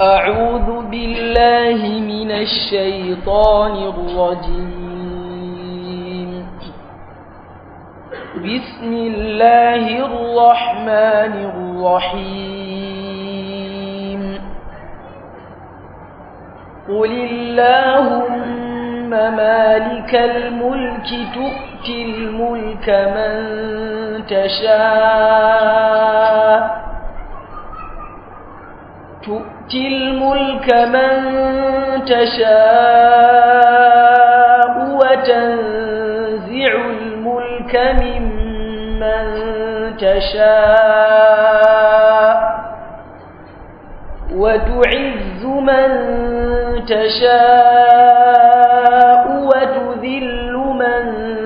أعوذ بالله من الشيطان الرجيم. بسم الله الرحمن الرحيم. قل اللهم مالك الملك تؤتي الملك من تشاء وتنزع الملك ممن تشاء وتعز من تشاء وتذل من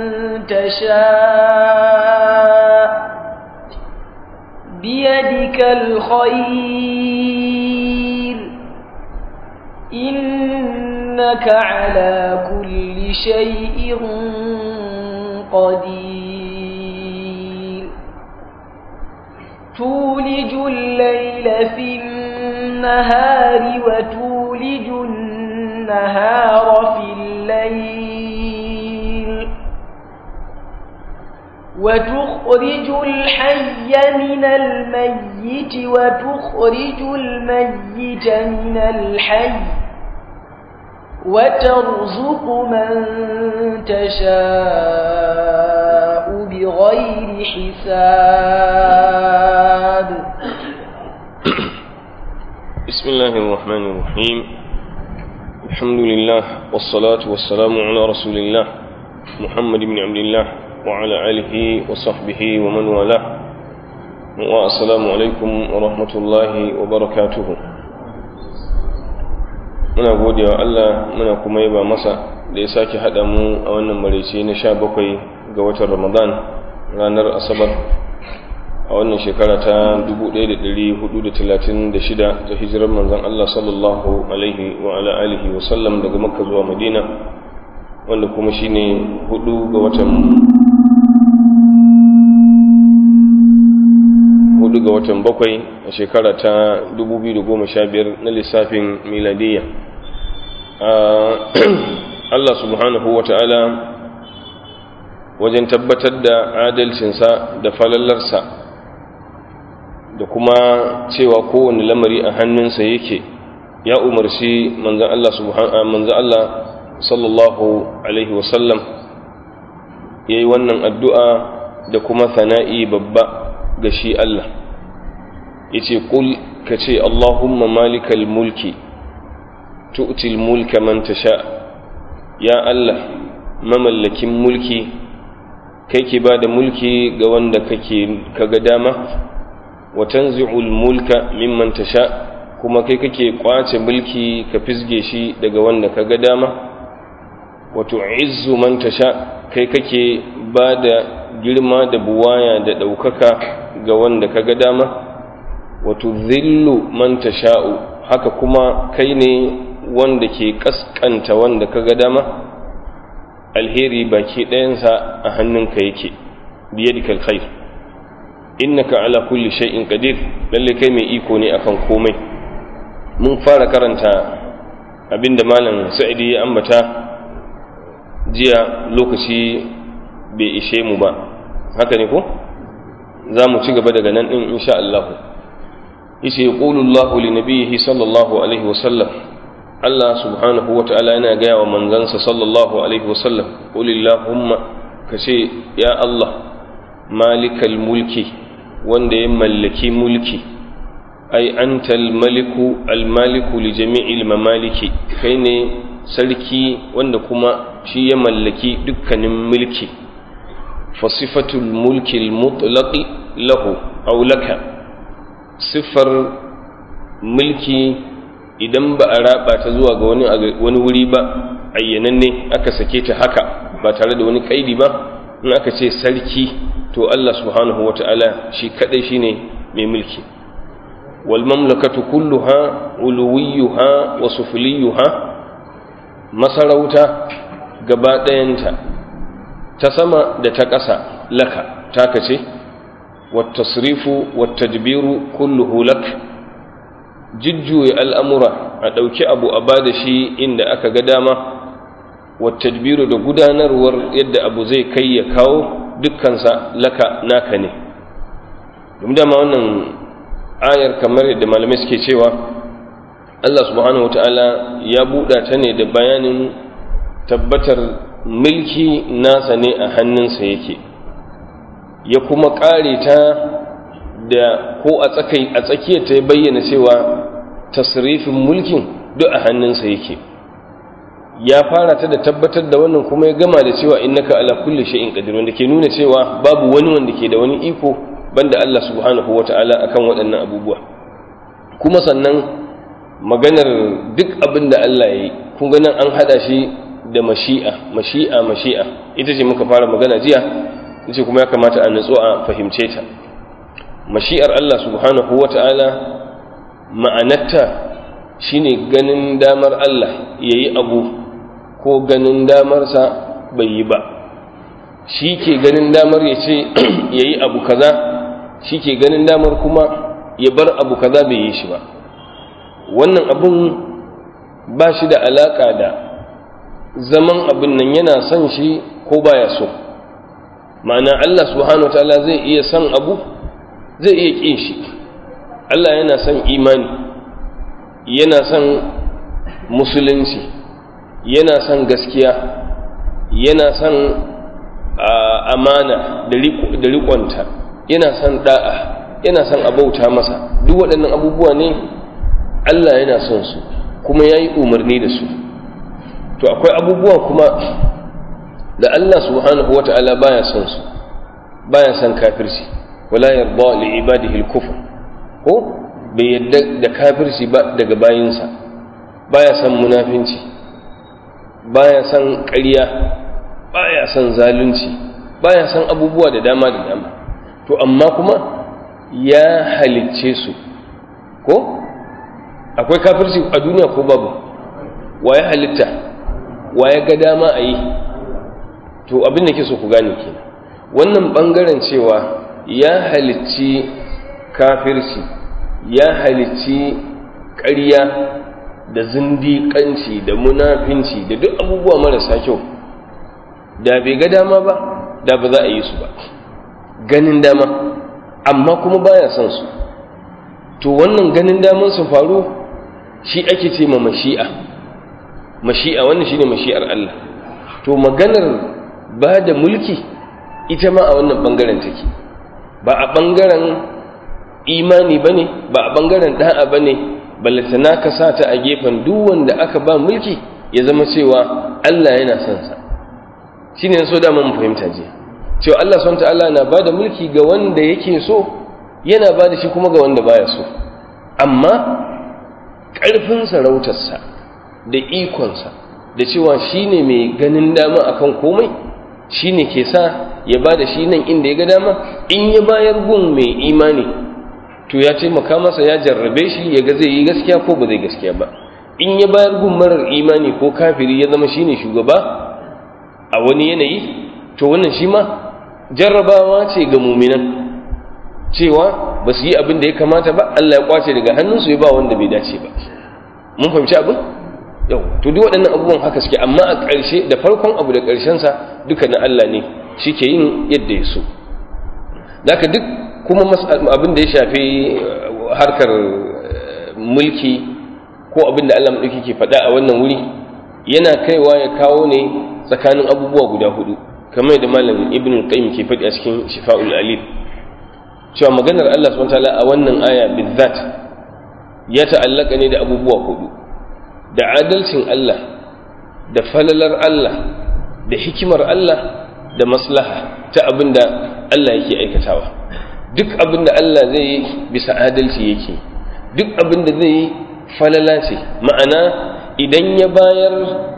تشاء بيدك الخير إنك على كل شيء قدير. تولج الليل في النهار وتولج النهار في الليل وتخرج الحي من الميت وتخرج الميت من الحي وترزق من تشاء بغير حساب. بسم الله الرحمن الرحيم. الحمد لله والصلاة والسلام على رسول الله محمد بن عبد الله وعلى آله وصحبه ومن والاه. والسلام عليكم ورحمة الله وبركاته. muna godewa Allah muna kuma yaba masa da ya sake haɗa mu a wannan maraice na 17 ga watan Ramadan ranar Asabar a wannan shekara ta 1436 ta hijirar manzon Allah sallallahu alaihi wa ala alihi wa sallam daga Makka zuwa Madina, wanda kuma shine 4 ga watan 7 a shekara ta 2015 na lissafin miladiyya. Allah subhanahu wa ta'ala wajen tabbatar da adalcinsa da falallarsa da kuma cewa kowane lamari a hannunsa yake, ya umarci manzan Allah sallallahu alaihi wasallam ya yi wannan addu'a da kuma sana'i babba ga shi Allah. Ya ce, ƙul ka ce, Allahumma malikal mulki tu'til mulka man tasha, ya Allah mamallakin mulki, kai ke ba da mulki ga wanda kaga dama, wa tanzi'ul mulka mimman tasha, kuma kai kake kwace mulki ka fisge shi daga wanda kaga dama, wa tu'izzu man tasha, kai kake ba da girma da buwaya da ɗaukaka ga wanda kaga dama, wa tudhillu man tasha'u, haka kuma kai ne wanda ke kaskanta wanda kaga dama. Alheri baki ɗayansa a hannunka yake, biyadikal khair innaka ala kulli shay'in qadir, lalle kai mai iko ne akan komai. Mun fara karanta abinda malam Sa'idi ya ambata jiya, lokaci bai ishe mu ba, haka ne ko za mu ci gaba daga nan din insha Allah. Yace yaqulu Allahu li nabiyhi sallallahu alaihi wasallam, Allah subhanahu wa ta'ala yana gaya wa manzansa sallallahu alaihi wasallam, ƙulillahumma ka ce, ya Allah malikal mulki, wanda ya mallaki mulki, ai anta almaliku li jami'il mamaliki, kai ne sarki wanda kuma shi ya mallaki dukkanin mulki. Fasifatul mulki almutlaqi lahu aw laka, sifar mulki idan ba a raba ta zuwa ga wani wuri ba ayyananne, aka sake ta haka ba tare da wani kaidi ba, in aka ce sarki to Allah subhanahu wata'ala shi kadai shine mai mulki. wal mamlakatu kulluha uluwiyuha wa sufliyuha, masarauta gaba ɗayanta ta sama da ta ƙasa laka taka ce, wat tasrifu wat tadbiru kulluhu lak, jujjuya al'amura a ɗauki abu a ba da shi inda aka ga dama, wattadbiru da gudanarwar yadda abu zai kai ya kawo dukkansa laka naka ne. Domin dama wannan ayar kamar yadda malamai suke cewa Allah subhanahu wata'ala ya buɗa ta ne da bayanin tabbatar mulki nasa ne a hannunsa yake, ya kuma ƙare ta da ko a tsakiyar ta bayyana cewa tasrifin mulkin duk a hannunsa yake. Ya fara ta da tabbatar da wannan kuma ya gama da cewa innaka ala kulli shay'in qadir, wanda ke nuna cewa babu wani wanda ke da wani iko banda Allah subhanahu wata'ala akan waɗannan abubuwa. Kuma sannan maganar duk abin da Allah ya yi, kun ga nan an hada shi da mashi'a ita ce muka fara magana jiya, ita kuma ya kamata a nutsu a fahimce ta. Mashi'ar Allah subhanahu wata'ala ma'anarta shine ganin damar Allah yayi abu ko ganin damarsa bai yi ba. Shi ke ganin damar ya ce ya yi abu kaza, shi ke ganin damar kuma ya bar abu kaza bai yi shi ba. Wannan abun ba shi da alaƙa da zaman abin nan yana son shi ko baya so. Ma'ana Allah subhanahu wataala zai iya son abu, zai iya ƙin shi. Allah yana son imani, yana son musulunci, yana son gaskiya, yana son amana da riƙonta, yana son da'a, yana son abauta masa. Duk waɗannan abubuwa ne Allah yana son su kuma ya yi umarni da su. To akwai abubuwa kuma da Allah subhanahu wa ta'ala baya son su, baya son kafirci, wala yarda li ibadihi al-kufr, ko bai yadda da kafirci ba daga bayinsa, baya son munafinci, baya son ƙarya, baya son zalunci, baya son abubuwa da dama. To amma kuma ya halicce su, ko akwai kafirci a duniya ko babu? Wa ya halitta, wa ya ga dama a yi? To abin da ke so ku gane kenan, wannan bangaren cewa ya halicci kafirci, ya halicci ƙarya da zindiƙanci da munafinci da duk abubuwa marasa kyau, da bai ga dama ba da ba za a yi su ba, ganin dama, amma kuma baya son su. To wannan ganin daman su faru shi ake ce ma mashi'a. Wannan shine mashi'ar Allah. To maganar ba da mulki ita ma a wannan bangaren take, ba a bangaren imani bane, ba a bangaren da'a bane, ballatana ka sa ta a gefen duk wanda aka ba mulki ya zama cewa Allah yana son sa. Shine so da mun fahimta je cewa Allah subhanahu ta'ala na bada mulki ga wanda yake so, yana bada shi kuma ga wanda baya so. Amma ƙarfin sarautarsa da ikonsa da cewa shine mai ganin dama akan komai, shine ke sa ya bada shi nan inda ya ga dama. In ya bayar gun mai imani, to ya taimaka masa, ya jarrabe shi ya ga zai yi gaskiya ko ba zai gaskiya ba. In ya bayar gun marar imani ko kafiri, ya zama shine shugaba a wani yanayi, to wannan shi ma jarrabawa ce ga muminan, cewa ba su yi abin da ya kamata ba, Allah ya kwace daga hannunsu ya ba wanda bai dace ba. Mun fahimci abin? Yau, to duk waɗannan abubuwan haka suke, amma a ƙarshe da farkon abu da ƙarshensa duka na Allah ne, shi ke yin yadda ya so. Zaka duk kuma abin da ya shafi harkar mulki ko abin da Allah maɗauki ke faɗa a wannan wuri, yana kaiwa ya kawo ne tsakanin abubuwa guda hudu, kamar yadda malam Ibn Qayyim ke faɗi a cikin Shifa'ul Alil, cewa maganar Allah subhanahu wataala a wannan aya bizzat ya ta'allaka ne da abubuwa hudu: da adalcin Allah, da falalar Allah, da hikimar Allah, da maslaha ta abin da Allah yake aikatawa. Duk abin da Allah zai yi bisa adalci yake, duk abin da zai yi falala ce, ma'ana idan ya bayar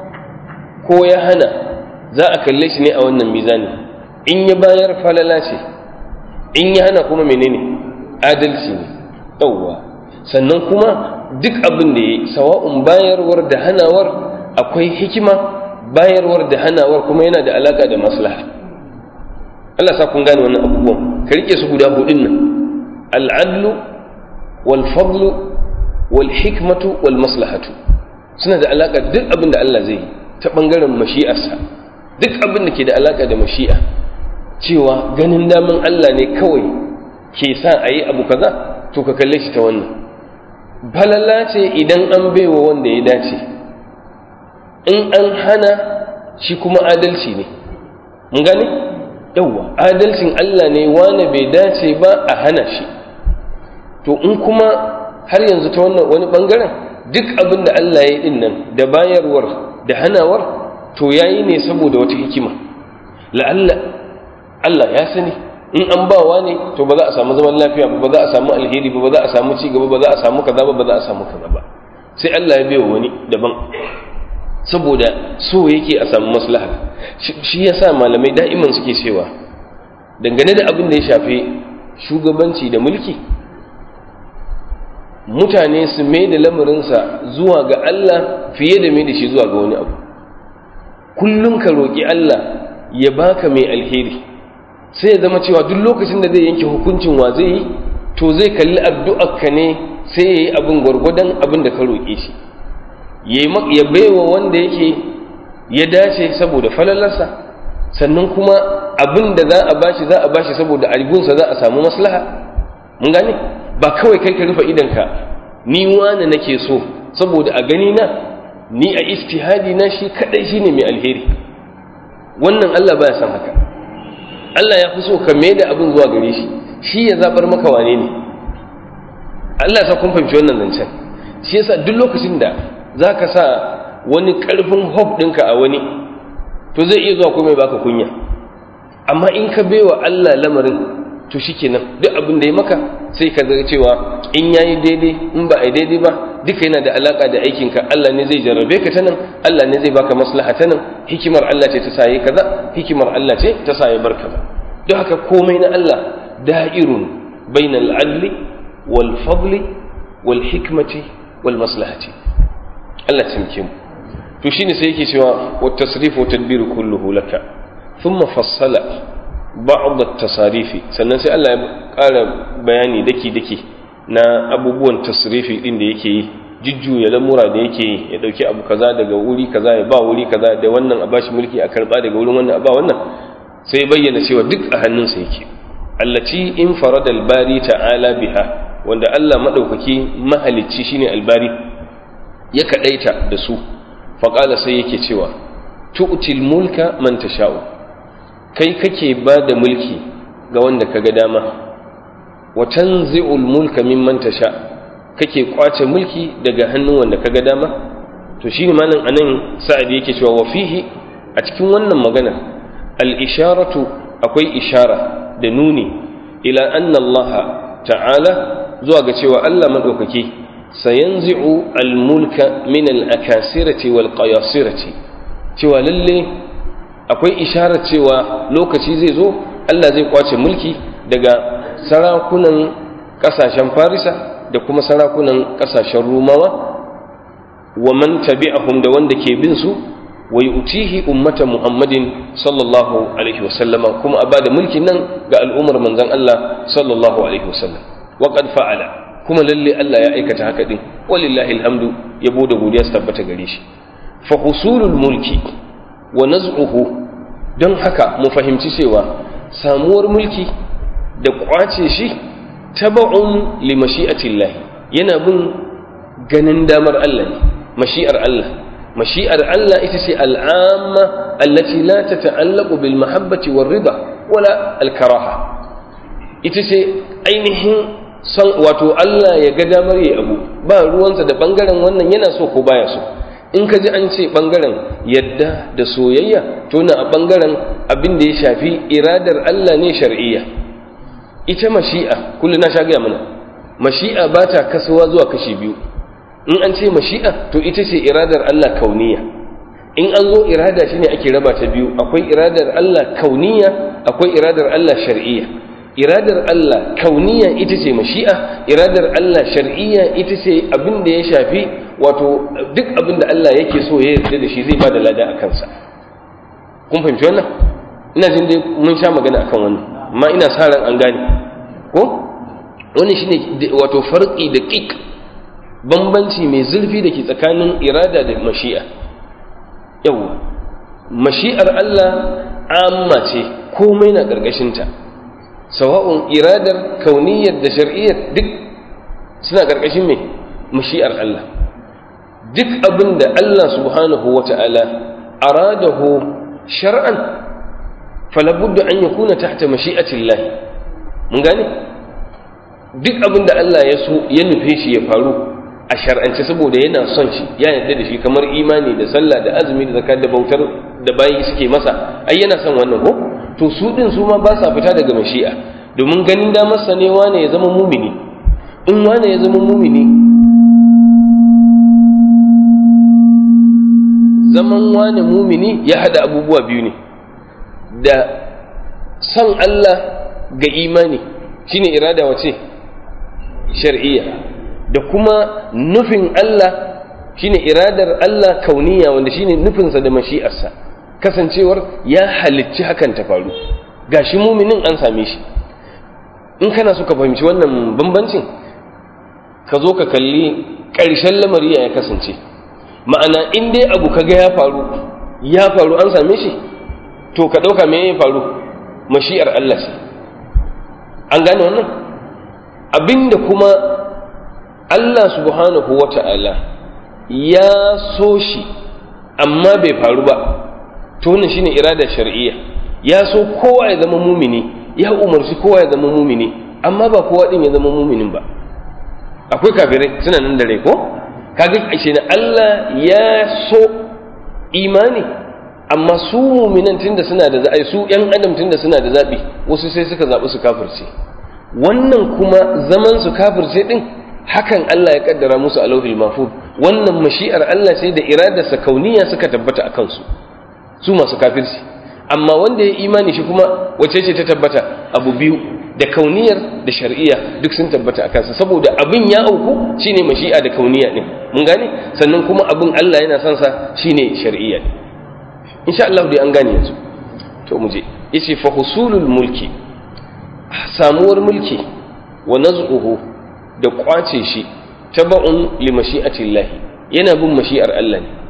ko ya hana za a kalle shi ne a wannan mizani. In ya bayar falala ce, in ya hana kuma menene? Adalci ne. Yawwa. Sannan kuma duk abin da ya yi, sawa'un bayarwar da hanawar akwai hikima, bayarwar da hanawar kuma yana da alaka da maslaha. Allah sa kun gane wannan abubuwan, ka rike su guda hudun nan: al'adlu wal fadlu wal hikmatu wal maslahatu suna da alaka duk abin da Allah zai yi ta bangaren mashi'arsa, duk abin da ke da alaka da mashi'a cewa ganin daman Allah ne kawai ke sa a yi abu kaza, to ka kalle shi ta wannan falala ce idan an baiwa wanda ya dace, in an hana shi kuma adalci ne. mun gane yawwa adalcin Allah ne, wane bai dace ba a hana shi. to in kuma har yanzu ta wannan wani bangaren duk abin da Allah ya yi din nan da bayarwar da hanawar to yayi ne saboda wata hikima. la'alla Allah ya sani in an bawa ne to ba za a samu zaman lafiya ba za a samu alheri ba za a samu ci gaba ba za a samu kaza ba za a samu kaza ba, sai Allah ya bai wani daban saboda so yake a samu maslaha. shi yasa malamai da'iman suke cewa dangane da abin da ya shafi shugabanci da mulki, mutane su mai da lamarinsa zuwa ga Allah fiye da mai da shi zuwa ga wani abu. kullum ka roƙi Allah ya baka mai alheri, sai ya zama cewa duk lokacin da zai yanke hukuncin wa zai yi to zai kalli addu'arka ne, sai ya yi abin gwargwadon abin da ka roƙe shi, ya baiwa wanda yake ya dace saboda falalarsa, sannan kuma abin da za a bashi saboda albunsa za a samu maslaha. mun gane ba kawai kai ka rufe idanka ni wani nake so saboda a gani na ni a istihadi na shi kadai shine mai alheri. wannan Allah baya san haka. Allah ya fi so ka mai da abin zuwa gare shi, shi ya zabar maka wane ne. Allah ya sa kun fahimci wannan zancen. shi yasa duk lokacin da zaka sa wani karfin hope ɗinka a wani to zai iya zuwa kuma ya baka kunya, amma in ka baiwa Allah lamarin to shikenan duk abin da ya maka sai ka ga cewa in yayi daidai in ba ai daidai ba duka yana da alaka da aikinka. Allah ne zai jarrabe ka ta nan, Allah ne zai baka maslaha ta nan, hikimar Allah ce ta sa yi kaza, hikimar Allah ce ta sa ya bar kaza. don haka komai na Allah da'irun bainal adli wal fadli wal hikmati wal maslahati. Allah tsimke mu. to shine sai yake cewa wat tasrifu wat tadbiru kulluhu laka thumma fassala ba'd at-tasarifi, sannan sai Allah ya ƙara bayani daki na abubuwan tasrifi din da yake yi, jujjuya lamura da yake yi, ya dauki abu kaza daga wuri kaza ya ba wuri kaza, da wannan a bashi mulki a karba daga wurin wannan a ba wannan, sai bayyana cewa duk a hannunsa yake. allati in farada al-bari ta'ala biha, wanda Allah madaukaki mahalicci shine al-bari ya kadaita da su. faqala sai yake cewa tu'til mulka man tasha'u, kai kake ba da mulki ga wanda kaga dama, wa tanzi'ul mulka mimman tasha, kake kwace mulki daga hannun wanda kaga dama. to shine malam anan sa'id yake cewa wa fihi, a cikin wannan magana al-isharatu, akwai ishara da nuni ila anna Allah ta'ala, zuwa ga cewa Allah madaukaki sayanzi'u al-mulka min al-akasirati wal qayasirati, cewa lalle akwai isharar cewa lokaci zai zo Allah zai kwace mulki daga sarakunan kasashen Farisa da kuma sarakunan kasashen Rumawa, wa man tabi'ahum, da wanda ke bin su, wa yu'tihi ummata Muhammadin sallallahu alaihi wasallama, kuma a bada mulkin nan ga al'ummar manzon Allah sallallahu alaihi wasallam. wa qad fa'ala, kuma lalle Allah ya aikata haka din, walillahi alhamdu, yabo da godiya su tabbata gare shi. fa husulul mulki wa naz'uhu, don haka mu fahimci cewa samuwar mulki da kwace shi taba'un li mashi'atillah, yana bin ganin damar Allah ne, mashi'ar Allah. mashi'ar Allah ita ce al'amma allati la tata'allaqu bil mahabbati war rida wala al karaha. ita ce ainihin san, wato Allah ya ga damar yi abu, ba ruwansa da bangaren wannan yana so ko baya so. in ka ji an ce ɓangaren yadda da soyayya, to na a ɓangaren abin da ya shafi iradar Allah ne shar'iyya. ita mashi'a, kullum na sha gaya mana, mashi'a ba ta kasuwa zuwa kashi biyu. in an ce mashi'a, to ita ce iradar Allah kauniya. in an zo irada shi ne ake raba ta biyu, akwai iradar Allah kauniya, akwai iradar Allah shar'iyya. iradar Allah kauniya ita ce mashi'a, iradar Allah shar'iyya ita ce abin da ya shafi, wato duk abin da Allah yake so ya yarda da shi zai bada lada a kansa. kun fahimci wannan? ina jin dai mun sha magana akan wannan, amma ina sa ran an gane ko. wannan shine wato farqi da qiq bambanci mai zurfi da ke tsakanin irada da mashi'a. Yawwa, mashi'ar Allah amma ce, komai na ƙarƙashinta, sawa'un iradar kauniyyar da shar'iyyar duk suna ƙarƙashin mai mashi'ar Allah. Duk abin da Allah subhanahu wa ta'ala aradahu shar'an falabudda an yakuna tahta mashi'atillahi. Mun gane? Duk abin da Allah ya so ya nufe shi ya faru a shar'ance saboda yana son shi, ya yarda da shi, kamar imani da sallah da azumi da zakat da bautar da bayi suke masa, ai yana son wannan ko? To su din su ma ba sa fita daga mashi'a, domin ganin damar sa ne wane ya zama mumini. In wane ya zama mumini, zaman wane mumini ya hada abubuwa biyu ne, da son Allah ga imani shine irada wace shar'iyya, da kuma nufin Allah shine iradar Allah kauniya, wanda shine nufinsa da mashi'arsa, kasancewar ya halicci hakan ta faru, gashi muminin an same shi. In kana so ka fahimci wannan bambancin, ka zo ka kalli ƙarshen lamari ya kasance. Ma'ana in dai abu kaga ya faru an same shi, to ka ɗauka me ya faru, mashi'ar Allah ce. An gane wannan? Abinda kuma Allah subhanahu wa ta'ala ya so shi amma bai faru ba, to wannan shine iradar shar'iyya. Ya so kowa ya zama mumini, ya umarci kowa ya zama mumini, amma ba kowa din ya zama muminin ba. Akwai kafirai suna nan da rai ko? Kaga shi ne Allah ya so imani, amma su muminan tunda suna da zaɓi, su ‘yan adam tunda suna da zaɓi, wasu sai suka zaɓi su kafirce. Wannan kuma zaman su kafirce ɗin, hakan Allah ya kaddara musu a lauhil mahfuz. Wannan mashi'ar Allah sai da iradarsa kauniya suka tabbata a kansu, su masu kafirci. Amma wanda ya imani shi kuma wace ce ta tabbata? Abu biyu, da kauniyar da shar'iyya duk sun tabbata a kansa, saboda abin ya auku shine mashi'a da kauniya din. Mun gane? Sannan kuma abin Allah yana son sa shine shar'iyya din. Insha Allah dai an gane yanzu. To mu je. Yace fa husulul mulki, samuwar mulki, wa naz'uhu, da kwace shi, taba'un li mashi'atillahi, yana bin mashi'ar Allah ne,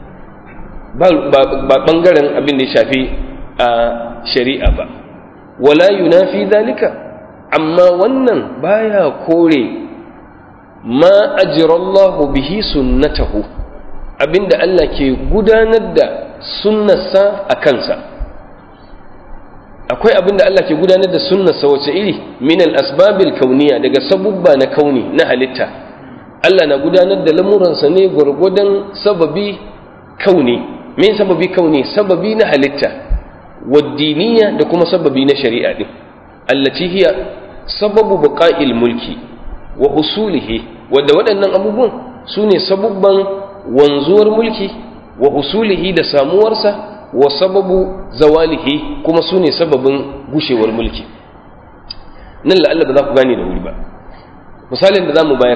ba bangaren abin da ya shafi a shari'a ba. Wala yunafi zalika, amma wannan baya kore ma ajrallahu bihi sunnatahu, abinda Allah ke gudanar da sunnarsa a kansa. Akwai abinda Allah ke gudanar da sunnarsa wace iri? Min al-asbabil kauniya, daga sabubba na kauni na halitta. Allah na gudanar da lamuransa ne gwargwadon sababi kauni. Min sababi kauni, sababi na halitta, waddiniya da kuma sababi na shari'a din, allati hiya sababu baqa'il mulki wa husulihi, wadda waɗannan abubuwan su ne sabubban wanzuwar mulki, wa husulihi da samuwarsa, wa sababu zawalihi kuma su ne sababin gushewar mulki. Nan la'alla ba za ku gane da wuri ba. Misalin da za mu bayar,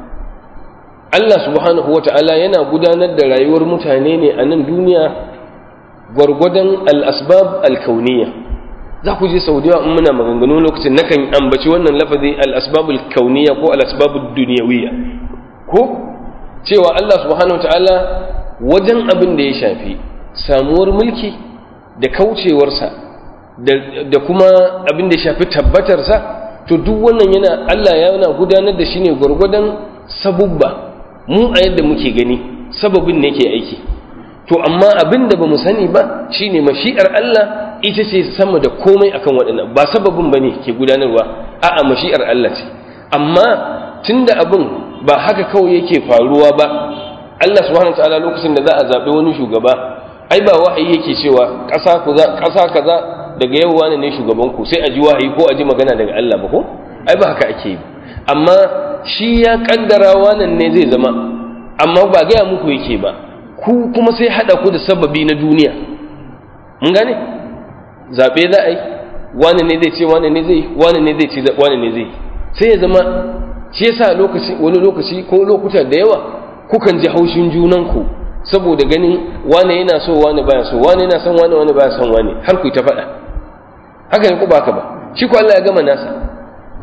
Allah subhanahu wa ta'ala yana gudanar da rayuwar mutane ne a nan duniya gwargwadon al'asbab al-kauniya. Za ku je sau da yawa in muna maganganu lokacin nakan ambaci wannan lafazi al'asbab al-kauniya ko al'asbab al-duniyawiyya, ko cewa Allah subhanahu wa ta'ala wajen abin da ya shafi samuwar mulki da kaucewarsa da kuma abin da ya shafi tabbatarsa, to duk wannan Allah yana gudanar da shi ne gwargwadon sabubba. Mu a yadda muke gani sababin ne ke aiki, to amma abin da ba mu sani ba shine mashi'ar Allah ita ce sama da komai akan waɗannan, ba sababin ba ne ke gudanarwa, a'a mashi'ar Allah ce. Amma tunda abin ba haka kawai yake faruwa ba, Allah subhanahu wa ta'ala lokacin da za a zaɓi wani shugaba, ai ba wahayi yake cewa ƙasa kaza daga yau wani ne shugabanku, sai a ji wahayi ko a ji magana daga Allah ba ko? Ai ba haka ake yi. Amma shi ya kaddara wannan ne zai zama, amma ba gaya muku yake ba, ku kuma sai haɗa ku da sababi na duniya. Mun gane? Zaɓe za a yi, wani ne zai ce wani ne zai, wani ne zai ce wani ne zai, sai ya zama shi yasa wani lokaci ko lokuta da yawa kukan ji haushin junanku saboda ganin wane yana so wane baya so, wane yana son wane baya son wane, har ku ta faɗa. Haka ne ko ba haka ba? Shi ko Allah ya gama nasa,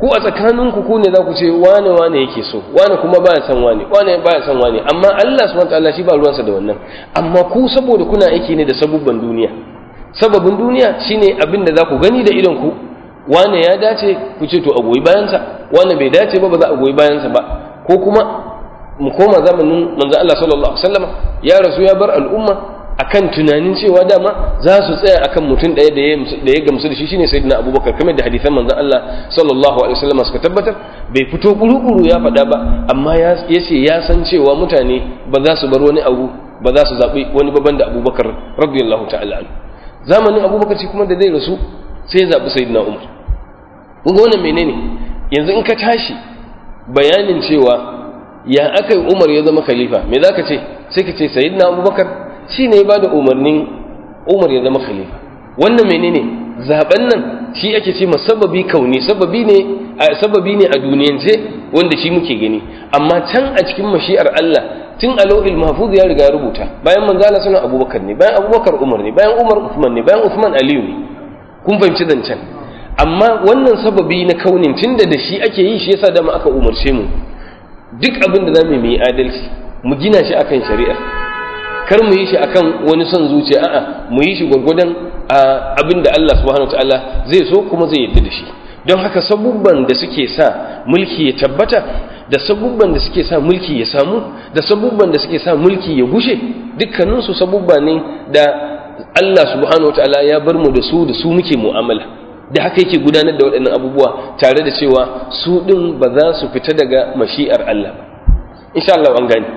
ku a tsakaninku ku ne za ku ce wane yake so, wane kuma baya son wane baya son wane, amma Allah subhanahu wataala shi ba ruwansa da wannan. Amma ku saboda kuna aiki ne da sabubban duniya. Sababin duniya shine abin da za ku gani da idon ku, wane ya dace ku ce to a goyi bayansa, wane bai dace ba za a goyi bayansa ba. Ko kuma mu koma zamanin manzo Allah sallallahu alaihi wasallam, ya rasu ya bar al'umma akan tunanin cewa dama za su tsaya akan mutum ɗaya da ya gamsu da shi shine sayyidina Abubakar, kamar da hadisan manzon Allah sallallahu alaihi wasallam suka tabbatar. Bai fito kuru-kuru ya faɗa ba, amma ya ce ya san cewa mutane ba za su bar wani abu, ba za su zaɓi wani baban da Abubakar radiyallahu ta'ala anhu. Zamanin Abubakar shi kuma da zai rasu sai ya zaɓi sayyidina Umar. Kun ga wannan menene? Yanzu in ka tashi bayanin cewa ya aka yi Umar ya zama khalifa, me za ka ce? Sai ka ce sayyidina Abubakar shi ne ba da umarnin Umar ya zama khalifa. Wannan menene? Zaben nan shi ake ce sababi kauni, sababi ne a duniyance wanda shi muke gani, amma can a cikin mashi'ar Allah tun a lauhil mahfuz ya riga rubuta. Bayan manzo Allah sunan Abubakar ne, bayan Abubakar Umar ne, bayan Umar Uthman ne, bayan Uthman Aliyu ne. Kun fahimci zancen? Amma wannan sababi na kaunin tunda da shi ake yi, shi yasa dama aka umarce mu duk abin da zamu yi adalci, mu gina shi akan shari'a. Kar mu yi shi akan wani son zuciya, a'a mu yi shi gwargwadon abin da Allah subhanahu wataala zai so kuma zai yarda da shi. Don haka sabubban da suke sa mulki ya tabbata, da sabubban da suke sa mulki ya samu, da sabubban da suke sa mulki ya gushe, dukkaninsu sabubba ne da Allah subhanahu wataala ya bar mu da su muke mu'amala. Da haka yake gudanar da waɗannan abubuwa tare da cewa su ɗin ba za su fita daga mashi'ar Allah ba. Insha Allah an gane.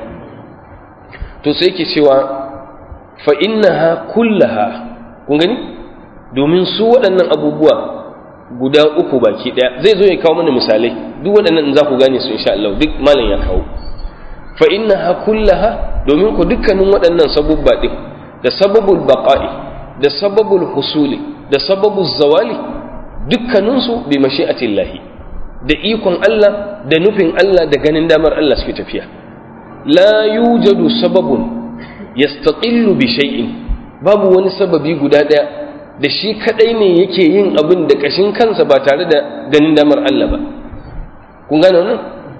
To sai yake cewa fa innaha kullaha, kun gani, domin su waɗannan abubuwa guda uku baki ɗaya zai zo ya kawo mana misalai, duk waɗannan za ku gane su insha Allah, duk malam ya kawo. Fa innaha kullaha, domin ku dukkanin waɗannan sabubba ɗin, da sababul baqa'i, da sababul husuli, da sababul zawali, dukkaninsu bi mashi'atillahi, da ikon Allah, da nufin Allah, da ganin damar Allah suke tafiya. La yujadu sababun yastaqillu bi shay'in, babu wani sababi guda daya da shi kadai ne yake yin abin da kashin kansa ba tare da ganin damar Allah ba. Kun gane wannan?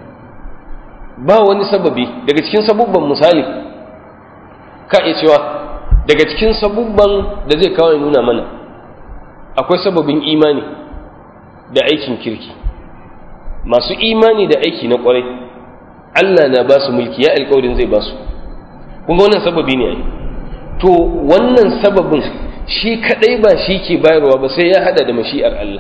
Ba wani sababi daga cikin sabubban, misali ka iya cewa daga cikin sabubban da zai kawo nuna mana akwai sababin imani da aikin kirki. Masu imani da aiki na kwarai Allah na ba su mulki, ya alƙawarin zai ba su. Kun ga wannan sababi ne ai. To wannan sababin shi kadai ba shi ke bayarwa ba, sai ya hada da mashi'ar Allah.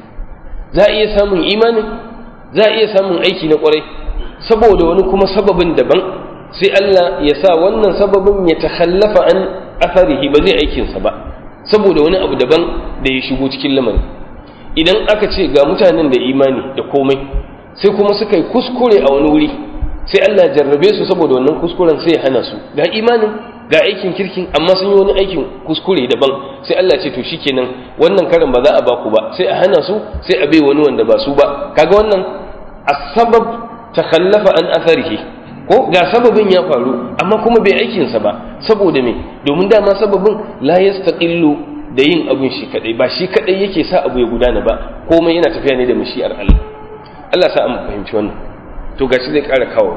Za a iya samun imani, za a iya samun aiki na kwarai saboda wani kuma sababin daban, sai Allah ya sa wannan sababin ya takhallafa an atharihi, ba zai aikinsa ba saboda wani abu daban da ya shigo cikin lamarin. Idan aka ce ga mutanen da imani da komai, sai kuma suka yi kuskure a wani wuri, sai Allah jarrabe su saboda wannan kuskuren, sai ya hana su ga imanin ga aikin kirkin, amma sun yi wani aikin kuskure daban, sai Allah ce to shikenan wannan karin ba za a baku ba, sai a hana su, sai a bai wani wanda ba su ba. Kaga wannan as-sabab takhallafa an atharihi, ko ga sababin ya faru amma kuma bai aikin sa ba, saboda me? Domin dama sababin la yastaqillu da yin abun shi kadai, ba shi kadai yake sa abu ya gudana ba, komai yana tafiya ne da mashi'ar Allah. Allah sa mu fahimci wannan. To gashi zai ƙara kawo,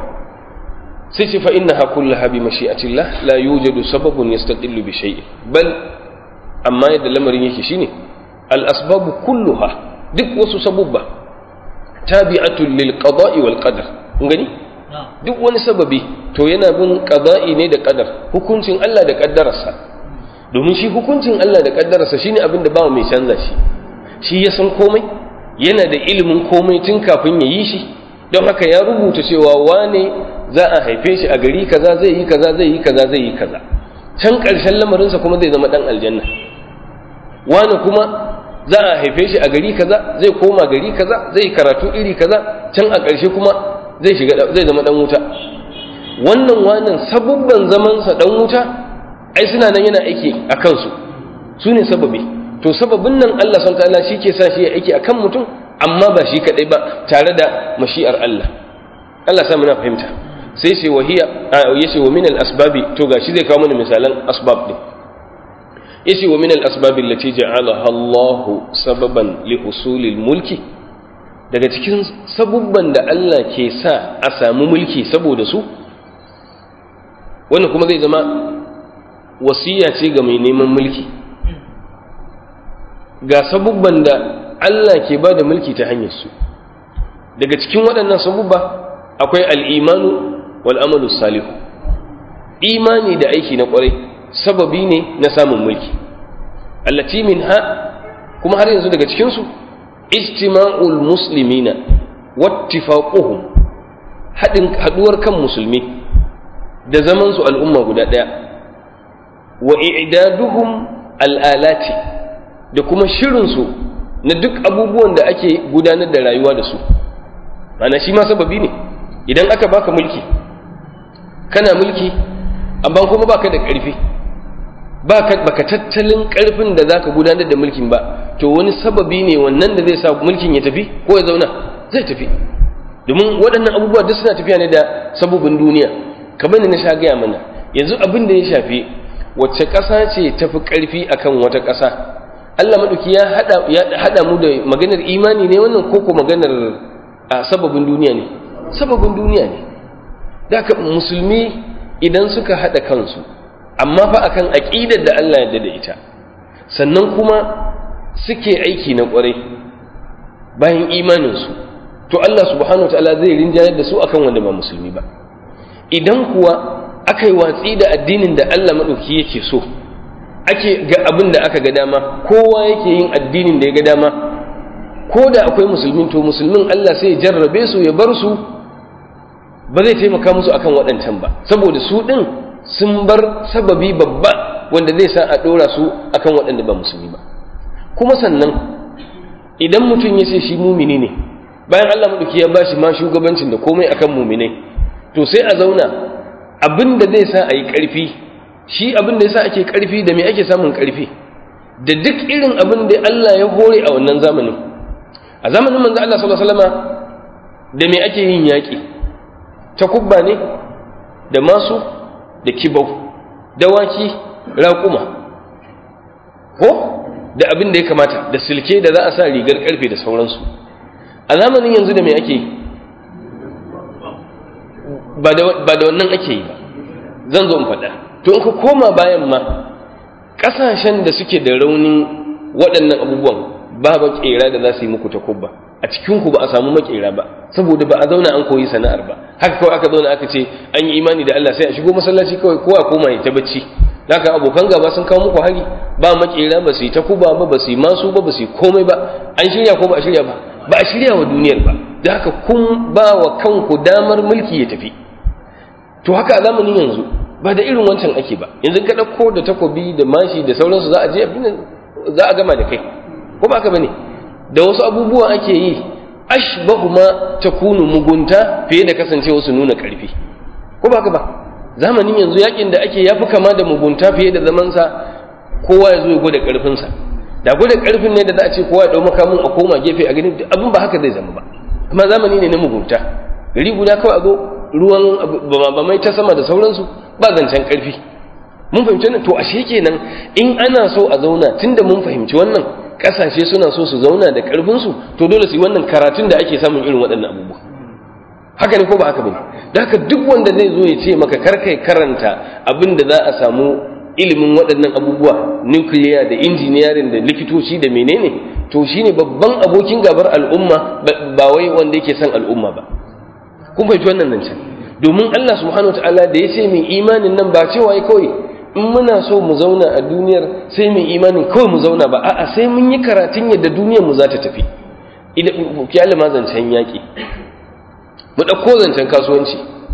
sai ce fa innaha kullaha bi mashi'atillah la yujadu sababun yastaqillu bi shay'in, bal amma yadda lamarin yake shine al asbabu kulluha, duk wasu sabubba tabi'atul lil qada'i wal qadar. Kun gani? Duk wani sababi to yana bin qada'i ne da qadar, hukuncin Allah da kaddararsa. Domin shi hukuncin Allah da kaddararsa shine abin da ba mai canza shi. Shi ya san komai, yana da ilimin komai tun kafin ya yi shi. Don haka ya rubuta cewa wane za a haife shi a gari kaza, zai yi kaza, zai yi kaza, zai yi kaza. Can ƙarshen lamarinsa kuma zai zama ɗan aljanna. Wane kuma za a haife shi a gari kaza, zai koma gari kaza, zai karatu iri kaza, can a ƙarshe kuma zai zama ɗan wuta. Wannan sabubban zamansa ɗan wuta, ai suna nan yana aiki a kansu, su ne sababi. To sababin nan Allah subhanahu wa ta'ala shi ke sa shi ya aiki akan mutum, amma ba shi kadai ba, tare da mashi'ar Allah. Allah sa muna fahimta. Sai ce yace wa min al-asbabi, to gashi zai kawo mana misalan asbab din. Yace wa min al-asbabi allati ja'alaha Allah sababan li husulil mulki, daga cikin sabubban da Allah ke sa a samu mulki saboda su, wannan kuma zai zama wasiya ce ga mai neman mulki, ga sabubban da Allah ke ba da mulki ta hanyar su. Daga cikin waɗannan sabubba akwai al'imanu wal'amalu salihu. Imani da aiki na ƙwarai sababi ne na samun mulki. Allati min ha, kuma har yanzu daga cikinsu, ijtima'ul muslimina wattifaquhum, haɗuwar kan musulmi da zamansu al'umma guda ɗaya, wa i'daduhum al'alati, da kuma shirinsu na duk abubuwan da ake gudanar da rayuwa da su. Mana shi ma sababi ne. Idan aka baka mulki, kana mulki amma kuma baka da ƙarfi, baka tattalin ƙarfin da zaka gudanar da mulkin ba, to wani sababi ne wannan da zai sa mulkin ya tafi ko ya zauna, zai tafi. Domin waɗannan abubuwa duk suna tafiya ne da sababin duniya. Kamar da na sha gaya mana, yanzu abin da ya shafi wacce ƙasa ce tafi ƙarfi akan wata ƙasa, Allah maɗauki ya haɗa mu da maganar imani ne wannan, ko maganar sababin duniya ne? Sababin duniya ne. Da musulmi idan suka haɗa kansu, amma fa akan aƙidar da Allah ya da ita, sannan kuma suke aiki na ƙwarai bayan imaninsu, to Allah subhanahu wa ta'ala zai rinjayar da su akan wanda ba musulmi ba. Idan kuwa aka yi watsi da addinin da Allah maɗauki yake so, ake ga abin da aka ga dama, kowa yake yin addinin da ya ga dama, ko da akwai musulmin, to musulmin Allah sai ya jarrabe su, ya bar su, ba zai taimaka musu akan waɗancan ba, saboda su ɗin sun bar sababi babba wanda zai sa a ɗora su akan waɗanda ba musulmi ba. Kuma sannan idan mutum ya ce shi mumini ne, bayan Allah maɗauki ya ba shi ma shugabancin da komai akan muminai, to sai a zauna abin da zai sa a yi ƙarfi, shi abin da ya sa ake ƙarfi, da me ake samun ƙarfi? Da duk irin abin da Allah ya hore a wannan zamanin. A zamanin manzo Allah sallallahu alaihi wasallama da me ake yin yaƙi? Takubba ne, da masu, da kibau, dawaki, raƙuma, ko da abin da ya kamata, da silke da za a sa rigar ƙarfe da sauransu. A zamanin yanzu da me ake yi? Ba da wannan ake yi ba. Zan zo in faɗa. To in ka koma bayan ma, ƙasashen da suke da raunin waɗannan abubuwan, ba maƙera da za su yi muku takubba. A cikinku ba a samu maƙera ba, saboda ba a zauna an koyi sana'ar ba. Haka kawai aka zauna aka ce an yi imani da Allah, sai a shigo masallaci kawai kowa koma ya ta bacci. Haka abokan gaba sun kawo muku hari, ba maƙera, ba su yi takuba ba, ba su yi masu ba, ba su yi komai ba. An shirya ko ba a shirya ba? Ba a shirya wa duniyar ba. Da haka kun ba wa kanku damar mulki ya tafi. To haka a zamanin yanzu ba da irin wancan ake ba. Yanzu ka ɗauko da takobi da mashi da sauransu za a je za a gama da kai, ko ba haka bane? Da wasu abubuwa ake yi, ashbahu ma takunu mugunta fiye da kasancewa su nuna ƙarfi, ko ba haka ba? Zamanin yanzu yakin da ake yafi kama da mugunta fiye da zamansa kowa ya zo ya gwada ƙarfinsa. Da gwada ƙarfin ne da za a ce kowa ya ɗau makamin a koma gefe a gani, abin ba haka zai zama ba. Amma zamani ne na mugunta, gari guda kawai a zo ruwan ba mai ta sama da sauransu, ba zancen ƙarfi. Mun fahimci wannan? To ashe kenan in ana so a zauna, tunda mun fahimci wannan, ƙasashe suna so su zauna da ƙarfinsu, to dole su yi wannan karatun da ake samun irin waɗannan abubuwa. Haka ne ko ba haka bane? Da haka duk wanda zai zo ya ce maka karkai karanta abin da za a samu ilimin waɗannan abubuwa, nukiliya da injiniyarin da likitoci da menene, to shine babban abokin gabar al'umma, ba wai wanda yake son al'umma ba. Kun fahimci wannan nan can? Domin Allah subhanahu wataala da ya ce mai imanin nan ba cewa ya kawai in muna so mu zauna a duniyar sai mai imanin kawai mu zauna ba, a'a sai mun yi karatun yadda duniyar mu za ta tafi. Idan ki Allah ma zancen yaƙi, mu ɗauko zancen kasuwanci.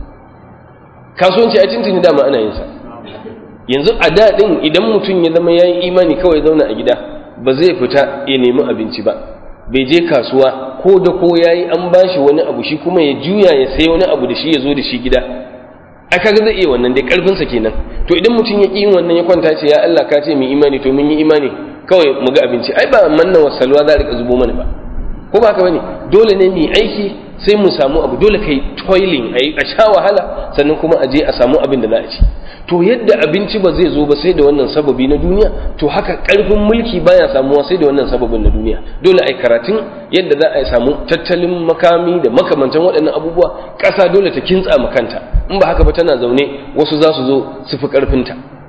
Kasuwanci a tuntuni dama ana yin sa. Yanzu a daɗin idan mutum ya zama ya yi imani kawai zauna a gida, ba zai fita ya nemi abinci ba, bai je kasuwa ko da ko ya yi an ba shi wani abu shi kuma ya juya ya sai wani abu da shi ya zo da shi gida, aka ga zai iya wannan dai ƙarfinsa kenan. To idan mutum ya ƙi yin wannan ya kwanta ce ya Allah ka ce mu imani, to mun yi imani kawai mu ga abinci, ai ba manna wasalwa za a rika zubo mana ba, ko ba haka bane? Dole ne mu yi aiki sai mu samu abu, dole kai toiling a sha wahala sannan kuma a je a samu abin da za a ci. To yadda abinci ba zai zo ba sai da wannan sababi na duniya, to haka karfin mulki baya samuwa sai da wannan sababin na duniya. Dole ai karatun yadda za a samu tattalin makami da makamantan waɗannan abubuwa. Ƙasa dole ta kintsa makanta, in ba haka ba tana zaune wasu za su zo su fi ƙarfinta.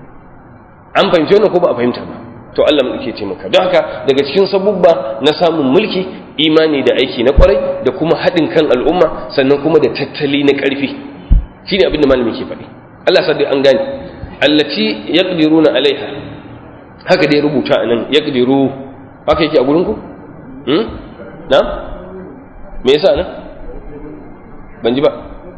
An fahimci wannan ko ba a fahimta ba? To Allah mu ke taimaka. Don haka daga cikin sabubba na samun mulki, imani da aiki na kwarai da kuma haɗin kan al'umma, sannan kuma da tattali na ƙarfi. Shine abin da malami ke faɗi. Allah sa dai an gane. Allati yaqdiruna alaiha, haka dai rubuta anan yaqdiru, haka yake a gurin ku? Na? Me yasa nan? Ban ji ba.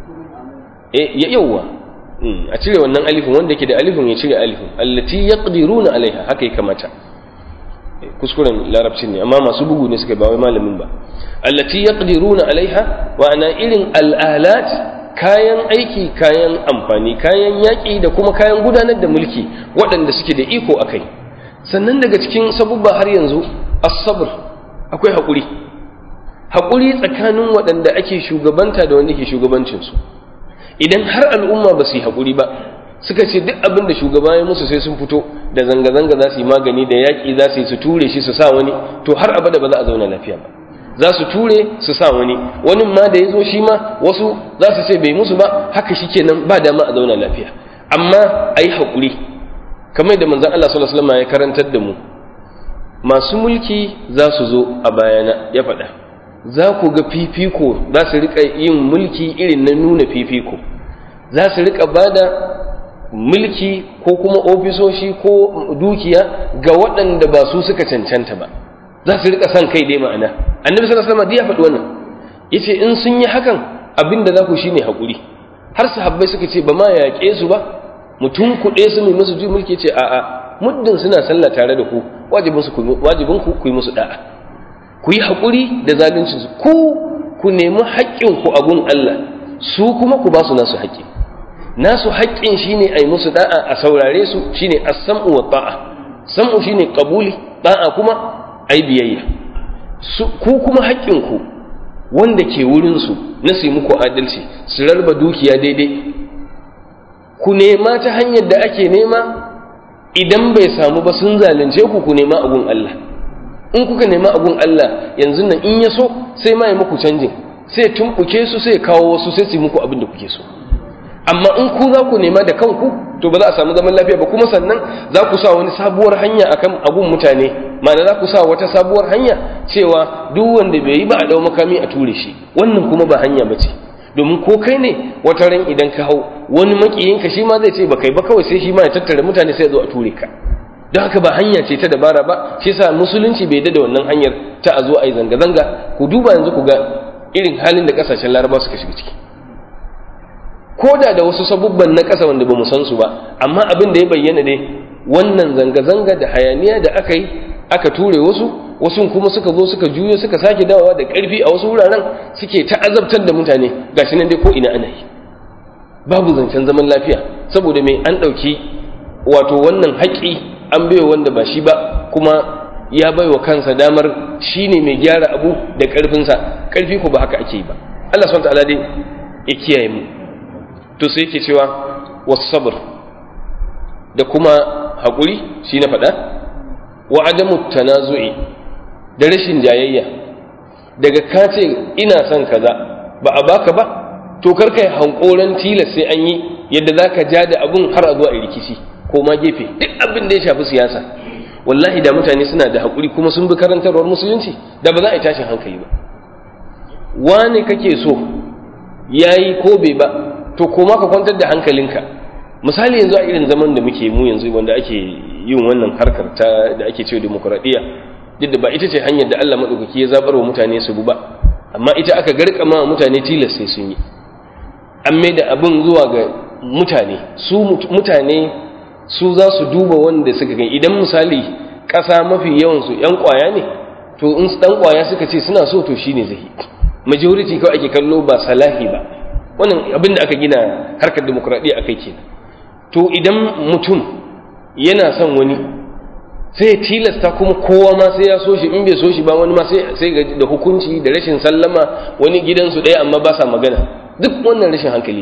Yawwa. A cire wannan alifin, wanda yake da alifin ya cire alifin. Allati yaqdiruna alaiha, haka ya kamata. Kuskuren larabcin ne, amma masu bugu ne suka ba wai malamin ba. Allati yaqdiruna alaiha, wa ana irin al'alat, kayan aiki, kayan amfani, kayan yaƙi da kuma kayan gudanar da mulki waɗanda suke da iko a kai. Sannan daga cikin sabubba har yanzu as-sabr, akwai haƙuri. Haƙuri tsakanin waɗanda ake shugabanta da wanda ke shugabancinsu. Idan har al'umma ba su yi haƙuri ba, suka ce duk abin da shugaba ya musu sai sun fito da zanga-zanga za su yi magani, da yaƙi za su yi, su ture shi su sa wani, to har abada ba za a zauna lafiya ba. Za su ture su sa wani ma da ya zo shi ma wasu za su ce bai musu ba, haka shi kenan ba dama a zauna lafiya. Amma a yi haƙuri, kamar da manzan Allah sallallahu alaihi wasallam ya karantar da mu, masu mulki za su zo a bayana, ya faɗa, za ku ga fifiko, za su riƙa yin mulki irin na nuna fifiko, za su riƙa ba da mulki ko kuma ofisoshi ko dukiya ga waɗanda ba su suka cancanta ba, za su riƙa son kai dai ma'ana. Annabi sallallahu alaihi wasallam ya faɗi wannan, yace in sun yi hakan abinda za ku shine haƙuri. Har sahabbai suka ce ba ma yaƙe su ba, mutum kuɗe su mai musu ji mulki, ce a'a, muddin suna sallah tare da ku, wajibin ku yi musu da'a, ku yi haƙuri da zaluncin su, ku nemi haƙƙin ku a gun Allah, su kuma ku ba su nasu haƙƙi. Nasu haƙƙin shine ai musu da'a, a saurare su, shine as-sam'u wa ta'a. Sam'u shine qabuli, da'a kuma ai biyayya. Ku kuma haƙƙin ku wanda ke wurin su na su muku adalci, su rarba dukiya daidai, ku nema ta hanyar da ake nema. Idan bai samu ba sun zalunce ku nema a gun Allah. In kuka nema a gun Allah yanzu nan in ya so sai ma ya muku canjin, sai tumbuke su, sai kawo wasu, sai su muku abin da kuke so. Amma in ku za ku nema da kanku, to ba za a samu zaman lafiya ba, kuma sannan za ku sa wani sabuwar hanya akan abun mutane, ma'ana za ku sa wata sabuwar hanya cewa duk wanda bai yi ba a dau makami a ture shi. Wannan kuma ba hanya bace, domin ko kai ne wata ran idan ka hau, wani makiyinka shi ma zai ce ba kai ba, kawai sai shi ma ya tattara mutane sai ya zo a ture ka. Don haka ba hanya ce ta dabara ba, shi yasa musulunci bai da wannan hanyar ta a zo a yi zanga-zanga. Ku duba yanzu ku ga irin halin da kasashen Larabawa suka shiga ciki, ko da wasu sabubban na ƙasa wanda ba mu san su ba, amma abin da ya bayyana dai wannan zanga-zanga da hayaniya da aka yi, aka ture wasu kuma suka zo suka juyo suka sake dawowa da ƙarfi a wasu wuraren, suke ta'azabtar da mutane. Gashi nan dai ko ina ana yi, babu zancen zaman lafiya, saboda mai an ɗauki wato wannan haƙƙi an baiwa wanda ba shi ba, kuma ya baiwa kansa damar shi ne mai gyara abu da ƙarfinsa. Ƙarfi ko ba haka ake yi ba. Allah subhanahu wa ta'ala dai ya kiyaye mu. To sai yake cewa was-sabr, da kuma haƙuri, shi na faɗa, wa adamu tanazu'i, da rashin jayayya. Daga ka ce ina son kaza ba a baka ba, to kar kai hankoran tilas sai an yi, yadda zaka ja da abun har a zuwa rikici ko ma gefe. Duk abin da ya shafi siyasa, wallahi da mutane suna da haƙuri kuma sun bi karantarwar musulunci, da ba za a yi tashin hankali ba. Wani kake so yayi ko bai ba, to koma ka kwantar da hankalinka. Misali yanzu a irin zaman da muke mu yanzu, wanda ake yin wannan harkar ta da ake cewa demokradiyya, duk da ba ita ce hanyar da Allah madaukaki ya zabar wa mutane su bu ba, amma ita aka garkama mutane tilas sai sun yi. An mai da abin zuwa ga mutane su za su duba wanda suka gani. Idan misali ƙasa mafi yawan su ƴan ƙwaya ne, to in ɗan ƙwaya suka ce suna so, to shine zai. Majority kawai ake kallo, ba salahi ba. Wannan abin da aka gina harkar demokradiyya akai kenan. To idan mutum yana son wani, sai ya tilasta kuma kowa ma sai ya so shi, in bai so shi ba wani ma sai ga da hukunci da rashin sallama, wani gidansu ɗaya amma ba sa magana. Duk wannan rashin hankali.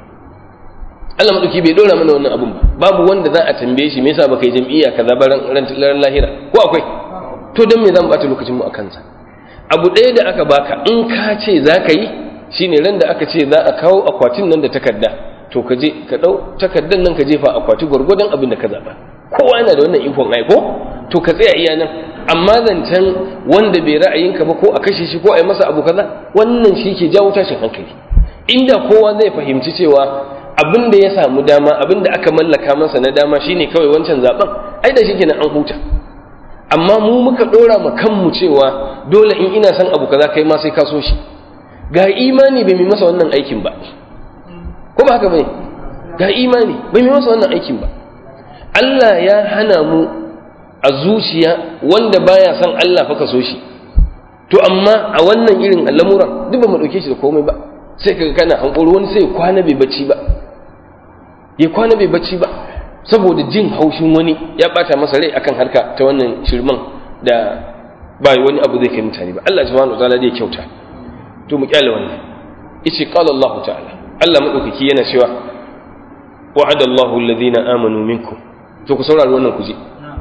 Allah madauki bai dora mana wannan abun ba. Babu wanda za a tambaye shi me yasa baka yi jam'iyya kaza ba ran lahira, ko akwai? To dan me zan bata lokacin mu akan sa? Abu ɗaya da aka baka in ka ce za ka yi shine ran da aka ce za a kawo akwatin nan da takarda, to ka je ka dau takardar nan ka jefa akwati gurgurdan abin da ka zaba. Kowa yana da wannan ikon aiko, to ka tsaya iya nan. Amma zancen wanda bai ra'ayinka ba ko a kashe shi ko a yi masa abu kaza, wannan shi ke jawo tashin hankali. Inda kowa zai fahimci cewa abin da ya samu dama, abin da aka mallaka masa na dama shine kawai wancan zaben, ai da shi kenan an huta. Amma mu muka dora ma kanmu cewa dole in ina son abu kaza kai ma sai ka so shi. Ga imani bai mai masa wannan aikin ba, ko ba haka bane? Ga imani bai mai masa wannan aikin ba. Allah ya hana mu a zuciya wanda baya son Allah fa ka so shi. To amma a wannan irin al'amuran duk ba mu dauke shi da komai ba. Sai kaga kana hankoro wani sai kwana bai bacci ba. Ya kwana bai bacci ba saboda jin haushin wani ya bata masa rai akan harka ta wannan shirman da ba wani abu zai kai mutane ba. Allah subhanahu wataala zai kyauta. To mu kyale wannan. Yace qala Allah ta'ala. Allah madaukaki yana cewa wa'adallahu alladhina amanu minkum. To ku saurari wannan ku ji.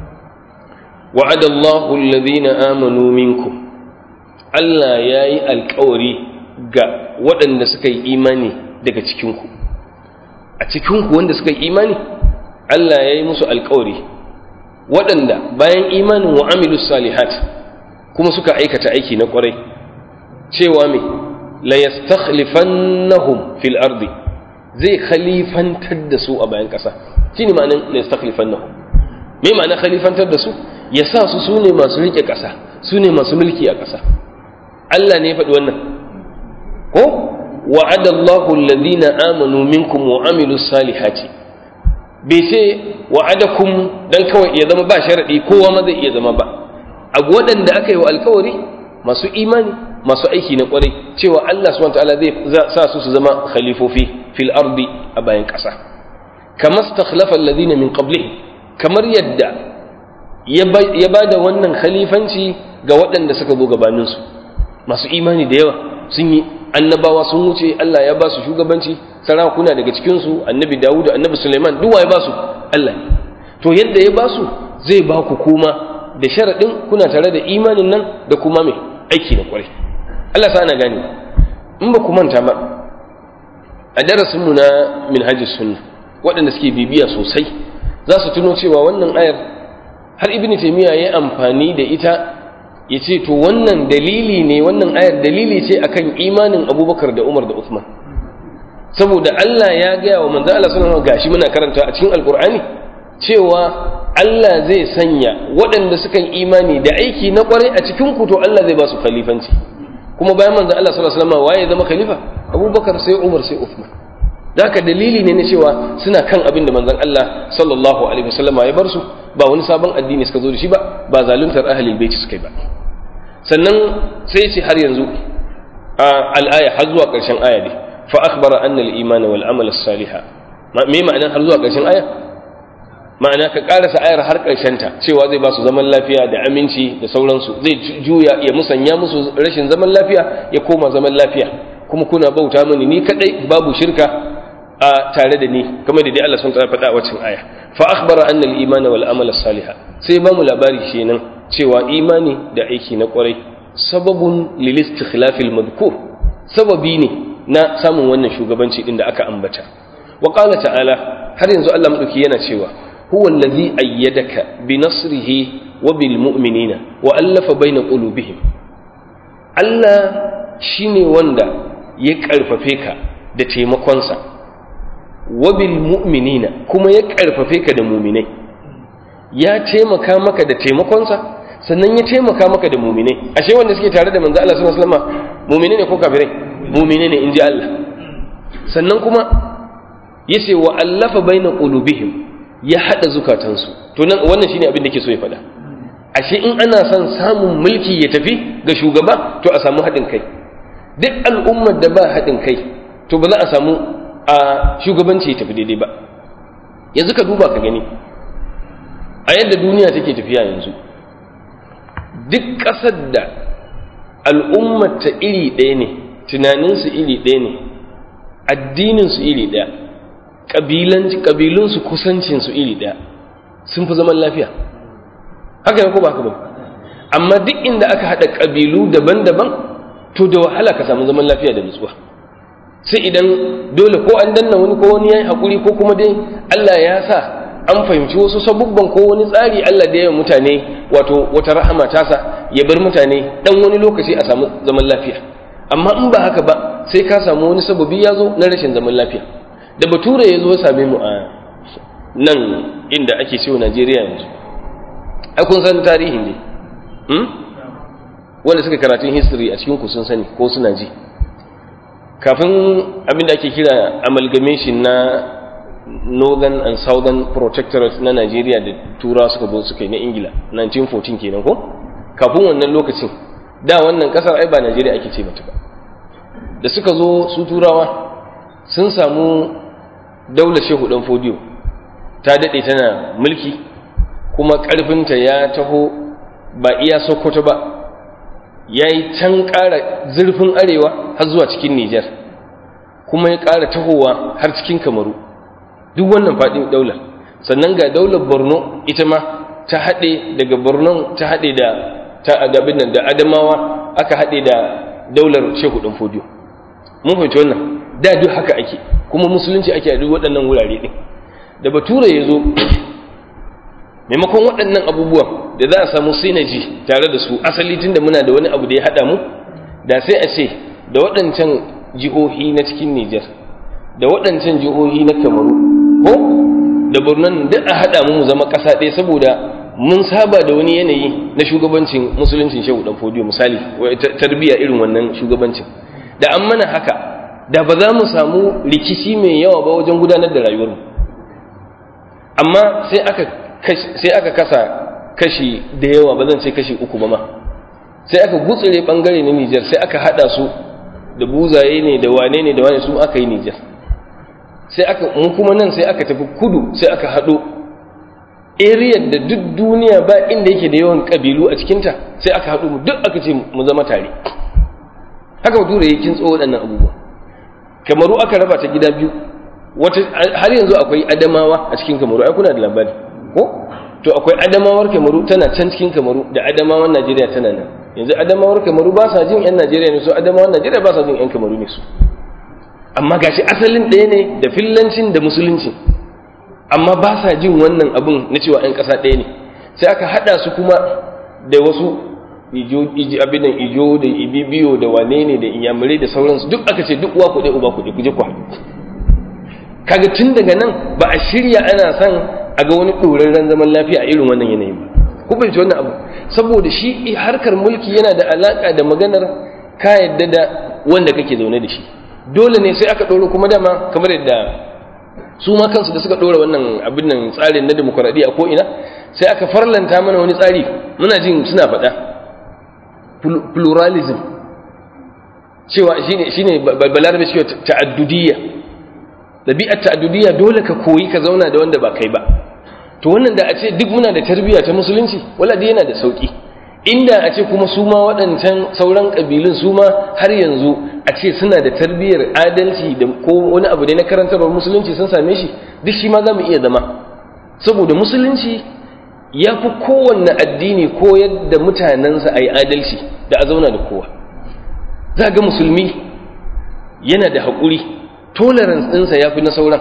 Wa'adallahu alladhina amanu minkum. Allah yayi alƙawari ga waɗanda suka yi imani daga cikin ku. A cikin ku wanda suka yi imani, Allah yayi musu alƙawari. Waɗanda bayan imanin wa amilus salihat kuma suka aikata aiki na ƙwarai, cewa me la yastakhlifannahum fil ardi, zai khalifantar da su a bayan ƙasa. Shine ma'anar la yastakhlifannahum. Me ma'anar khalifantar da su? Ya sa su sune masu rike ƙasa, sune masu mulki a ƙasa. Allah ne ya faɗi wannan. Ko wa'adallahu alladhina amanu minkum wa amilus salihati. Bai ce wa'adakum dan kawai ya zama ba sharadi kowa ma zai iya zama ba. Abu waɗanda aka yi wa alkawari masu imani, masu aiki na ƙwarai, cewa Allah subhanahu wa ta'ala zai sa su zama khalifofi fil ardi a bayan ƙasa. Kama stakhlafa alladhina min qablihim, kamar yadda ya ba da wannan khalifanci ga waɗanda suka zo gabaninsu. Masu imani da yawa sun yi, annabawa sun wuce, Allah ya ba su shugabanci, sarakuna daga cikinsu, annabi Dawud, annabi Sulaiman, duk ya ba su Allah ne. To yadda ya ba su zai ba ku kuma da sharaɗin kuna tare da imanin nan da kuma mai aiki na ƙwarai. Allah sa ana gane. In ba ku manta ba, a darasinmu na Minhajus Sunnah, waɗanda suke bibiya sosai za su tuno cewa wannan ayar har Ibn Taymiyyah ya amfani da ita ya ce to wannan dalili ne, wannan ayar dalili ce akan imanin Abubakar da Umar da Uthman, saboda Allah ya gaya wa manzo Allah sallallahu alaihi wasallam, gashi muna karanta a cikin Alqur'ani cewa Allah zai sanya waɗanda suka yi imani da aiki na kwarai a cikin ku, to Allah zai ba su khalifanci. Kuma bayan manzo Allah sallallahu alaihi wasallam waye zama khalifa? Abubakar, sai Umar, sai Uthman. Daka dalili ne na cewa suna kan abin da manzon Allah sallallahu alaihi wasallam ya bar su, ba wani sabon addini suka zo da shi ba, ba zaluntar ahlul bait suka yi ba. Sannan sai ce har yanzu al-aya har zuwa ƙarshen aya dai, fa akhbara anna al-iman wal amal as-salih. Me ma'anar har zuwa ƙarshen aya? Ma'ana ka karasa ayar har ƙarshen ta, cewa zai ba su zaman lafiya da aminci da sauransu, zai juya ya musanya musu rashin zaman lafiya ya koma zaman lafiya, kuma kuna bauta mini ni kadai babu shirka a tare da ni, kamar da dai Allah sun ta faɗa a wacin aya. Fa akhbara anna al-iman wal amal as-salih, sai ba mu labari kenan cewa imani da aiki na kwarai sababun lil istikhlaf al-madhkur, sababi ne na samun wannan shugabanci din da aka ambata. Wa qala ta'ala, har yanzu Allah madauki yana cewa huwa allazi ayyadaka bi nasrihi wa bil mu'minina wa allafa bayna qulubihim. Allah shine wanda ya karfafe ka da taimakonsa, wabil mu'minina kuma ya karfafe ka da mu'minai. Ya taimaka maka da taimakonsa, sannan ya taimaka maka da mu'minai. Ashe wanda suke tare da manzo Allah sallallahu alaihi wasallam mu'minai ne ko kafirai? Mu'minai ne inji Allah. Sannan kuma yace wa allafa baina qulubihim, ya hada zukatansu. To nan wannan shine abin da yake so ya faɗa. Ashe in ana son samun mulki ya tafi ga shugaba, to a samu haɗin kai. Duk al'ummar da ba haɗin kai, to ba za a samu a shugabanci ya tafi daidai ba. Yanzu ka duba ka gani, a yadda duniya take tafiya yanzu duk ƙasar da al'ummata iri ɗaya ne, tunaninsu iri ɗaya ne, addininsu iri ɗaya, ƙabilunsu kusancinsu iri ɗaya, sun fi zaman lafiya. Haka ne ko ba haka ba? Amma duk inda aka haɗa ƙabilu daban-daban, to da wahala ka samu zaman lafiya da nutsuwa. Sai idan dole ko an danna wani ko wani ya yi haƙuri ko kuma dai Allah ya sa an fahimci wasu sabubban ko wani tsari Allah da ya yi mutane wato wata rahama tasa ya bar mutane dan wani lokaci a samu zaman lafiya. Amma in ba haka ba sai ka samu wani sababi ya zo na rashin zaman lafiya. Da bature ya zo ya same mu a nan inda ake cewa Najeriya yanzu, ai kun san tarihin ne wanda suka karatun history a cikin ku sun sani ko suna ji. Kafin abin da ake kira amalgamation na northern and southern protectorate na Najeriya da turawa suka zo suka yi na Ingila 1914 kenan ko, kafin wannan lokacin da wannan kasar ai ba Najeriya ake ce mata ba. Da suka zo su turawa sun samu daular Shehu Dan Fodiyo ta dade tana mulki, kuma karfinta ya taho ba iya Sokoto ba, yayi can ƙara zurfin arewa har zuwa cikin Niger, kuma ya ƙara tahowa har cikin Kamaru, duk wannan faɗin daular. Sannan ga daular Borno ita ma ta haɗe, daga Borno ta haɗe da Adamawa, aka haɗe da daular Shehu Dan Fodiyo. Mun fahimci wannan, da duk haka ake, kuma musulunci ake a duk waɗannan wurare ɗin. Da bature ya zo, maimakon waɗannan abubuwan da za a samu synergy tare da su, asali tunda muna da wani abu da ya haɗa mu, da sai a ce da waɗancan jihohi na cikin Nijar, da waɗancan jihohi na Kamaru ko da Borno duk a haɗa mu zama ƙasa ɗaya, saboda mun saba da wani yanayi na shugabancin musuluncin Shehu Dan Fodiyo misali, tarbiyya irin wannan shugabancin. Da an mana haka, da ba za mu samu rikici mai yawa ba wajen gudanar da rayuwarmu. Amma sai aka kasa kashi da yawa, ba zan ce kashi uku ba ma, sai aka gutsure bangare na Nijar, sai aka hada su da buzaye ne da wane ne da wane, su aka yi Nijar. Sai mu kuma nan sai aka tafi kudu, sai aka hado area da duk duniya ba inda yake da yawan kabilu a cikinta, sai aka hado mu duk aka ce mu zama tare. Haka bature ya kintso waɗannan abubuwa. Kamaru aka raba ta gida biyu, har yanzu akwai Adamawa a cikin Kamaru, ai kuna da labari ko? To akwai Adamawar Kamaru tana can cikin Kamaru, da Adamawan Najeriya tana nan. Yanzu Adamawar Kamaru ba sa jin 'yan Najeriya ne su, Adamawan Najeriya ba sa jin 'yan Kamaru ne su. Amma gashi asalin ɗaya ne da fillancin da musulunci, amma ba sa jin wannan abin na cewa 'yan ƙasa ɗaya ne. Sai aka haɗa su kuma da wasu abinan Ijo da Ibibiyo da wane ne da Inyamurai da sauransu, duk aka ce duk uwa kuɗe uba kuɗe kuje ku haɗu. Kaga tun daga nan ba a shirya ana son a ga wani ɗorarren zaman lafiya a irin wannan yanayin ba. Ku fahimci wannan abu, saboda shi harkar mulki yana da alaƙa da maganar ka yadda da wanda kake zaune da shi. Dole ne sai aka ɗoro kuma dama kamar yadda su ma kansu da suka ɗora wannan abin nan tsarin na demokuraɗiyya ko ina, sai aka farlanta mana wani tsari, muna jin suna faɗa pluralism, cewa shine balarabe cewa ta'addudiyya. Ɗabi'ar ta'addudiyya dole ka koyi ka zauna da wanda ba kai ba. To wannan da a ce duk muna da tarbiyya ta musulunci, wala dai yana da sauki. Inda a ce kuma su ma waɗancan sauran ƙabilun su ma har yanzu a ce suna da tarbiyyar adalci da ko wani abu da na karantarwar musulunci sun same shi, duk shi ma za mu iya zama. Saboda musulunci ya fi kowanne addini koyar da mutanensa a yi adalci da a zauna da kowa. Za ga musulmi yana da haƙuri, tolerance ɗinsa ya fi na sauran,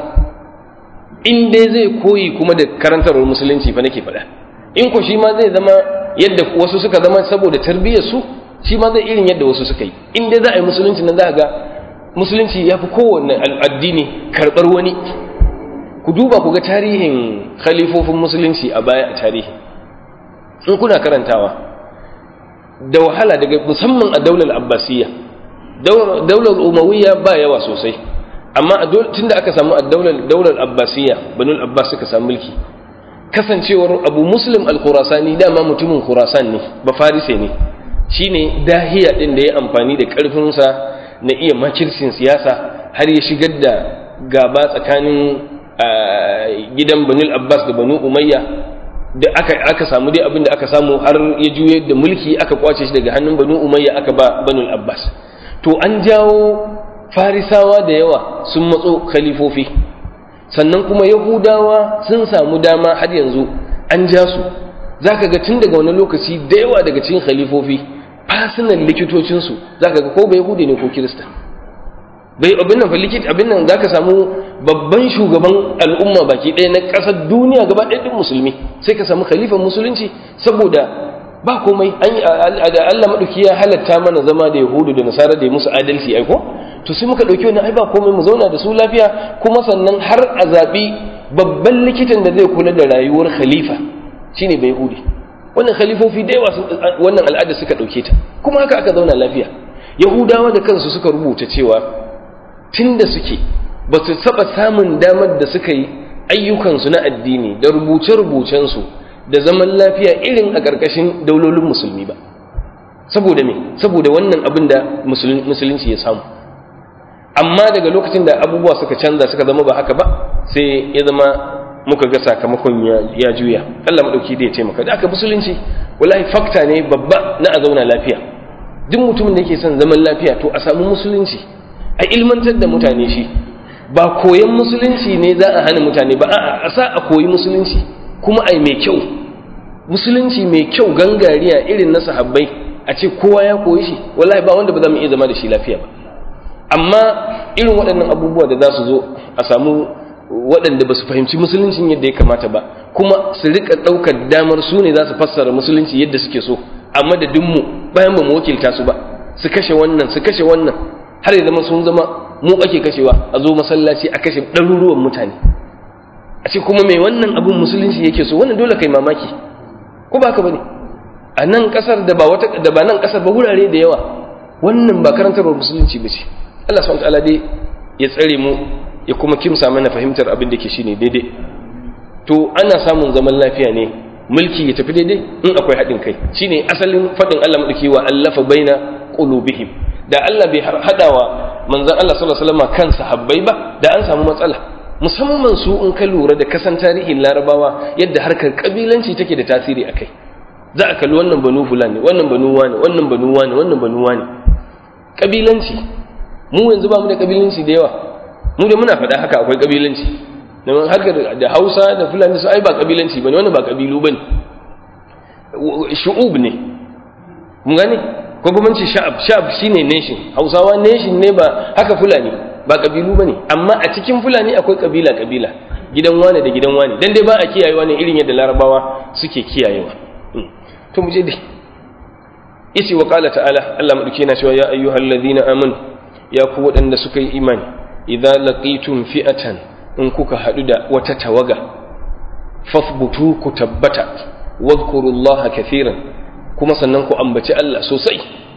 in dai zai koyi kuma da karantarwar musulunci fa nake faɗa. In ko shi ma zai zama yadda wasu suka zama saboda tarbiyyar su, shi ma zai irin yadda wasu suka yi. In dai za a yi musulunci nan za ga musulunci ya fi kowanne addini karɓar wani. Ku duba ku ga tarihin khalifofin musulunci a baya a tarihi, in kuna karantawa da wahala, daga musamman a daular abbasiyya. Daular umawiyya ba yawa sosai, amma tun da aka samu a daular abbasiyya, banul abbas suka samu mulki, kasancewar abu muslim al-khurasani dama mutumin khurasan ne, ba farise ne, shine dahiya din da ya amfani da karfinsa na iya makircin siyasa har ya shigar da gaba tsakanin gidan banul abbas da banu umayya, da aka samu dai abin da aka samu har ya juye da mulki aka kwace shi daga hannun Banu Umayya aka ba Banu Abbas. To an jawo Farisawa da yawa sun matso khalifofi, sannan kuma Yahudawa sun samu dama har yanzu an ja su. Zaka ga tun daga wani lokaci da yawa daga cikin khalifofi fasinan likitocinsu zaka ga ko ba Yahudi ne ko Kirista. Bai abin nan likit abin nan zaka samu babban shugaban al'umma baki ɗaya na ƙasar duniya gaba ɗaya ɗin musulmi, sai ka samu khalifan musulunci, saboda ba komai Allah maɗauki ya halatta mana zama da Yahudu da Nasara da musu adalci ai ko, to sai muka ɗauki wannan ai ba komai mu zauna da su lafiya, kuma sannan har a zaɓi babban likitan da zai kula da rayuwar khalifa shine bai Yahudi. Wannan khalifofi da yawa wannan al'ada suka ɗauke ta, kuma haka aka zauna lafiya. Yahudawa da kansu suka rubuta cewa tunda suke ba su saba samun damar da suka yi ayyukansu na addini da rubuce-rubucensu da zaman lafiya irin a ƙarƙashin daulolin musulmi ba. Saboda me? Saboda wannan abin da musulunci ya samu. Amma daga lokacin da abubuwa suka canza suka zama ba haka ba, sai ya zama muka ga sakamakon ya juya. Allah maɗauki da ya taimaka. Da aka musulunci wallahi fakta ne babba na a zauna lafiya. Duk mutumin da yake son zaman lafiya to a samu musulunci, a ilmantar da mutane shi. Ba koyon musulunci ne za a hana mutane ba, a sa a koyi musulunci kuma ai mai kyau. Musulunci mai kyau gangariya irin na sahabbai a ce kowa ya koyi shi, wallahi ba wanda ba za mu iya zama da shi lafiya ba. Amma irin waɗannan abubuwa da za su zo a samu waɗanda ba su fahimci musuluncin yadda ya kamata ba, kuma su rika ɗaukar damar su ne za su fassara musulunci yadda suke so a madadinmu bayan ba mu wakilta su ba, su kashe wannan su kashe wannan har ya zama sun zama mu ake kashewa, a zo masallaci a kashe ɗaruruwan mutane, a ce kuma mai wannan abin musulunci yake so, wannan dole kai mamaki ko ba ka bane. A nan kasar da ba nan kasar ba wurare da yawa wannan ba karantarwar musulunci ba ce. Allah subhanahu wataala dai ya tsare mu ya kuma kimsa mana fahimtar abin da ke shine daidai. To ana samun zaman lafiya ne mulki ya tafi daidai in akwai haɗin kai, shine asalin faɗin Allah madauki wa allafa baina qulubihim. Da Allah bai hadawa manzon Allah sallallahu alaihi wasallam kan sahabbai ba, da an samu matsala. Musamman su in ka lura da kasan tarihin Larabawa yadda harkar kabilanci take da tasiri akai. Za a kalli wannan banu fulani, wannan banu wani, wannan banu wani, wannan banu wani. Kabilanci. Mu yanzu ba mu da kabilanci da yawa. Mu da muna faɗa haka akwai kabilanci. Dan harkar da Hausa da Fulani su ai ba kabilanci bane, wannan ba kabilu bane. Shu'ub ne. Mun gane? Ko kuma ce sha'ab shine nation. Hausawa nation ne ba haka Fulani ba kabilu bane, amma a cikin Fulani akwai kabila gidan wane da gidan wane, dan dai ba a kiyayewa ne irin yadda Larabawa suke kiyayewa. To mu je dai. Yace wa qala ta'ala, Allah madauke na cewa ya ayyuhallazina amanu, ya ku wadanda suka yi imani, idza laqitum fi'atan, in kuka hadu da wata tawaga, fathbutu ku tabbata, wadhkurullaha kathiran, kuma sannan ku ambaci Allah sosai.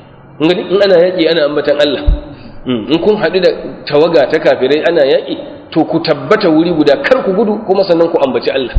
In ana yaki ana ambatan Allah. In kun hadu da tawaga ta kafirai ana yaki, to ku tabbata wuri guda, kar ku gudu, kuma sannan ku ambaci Allah.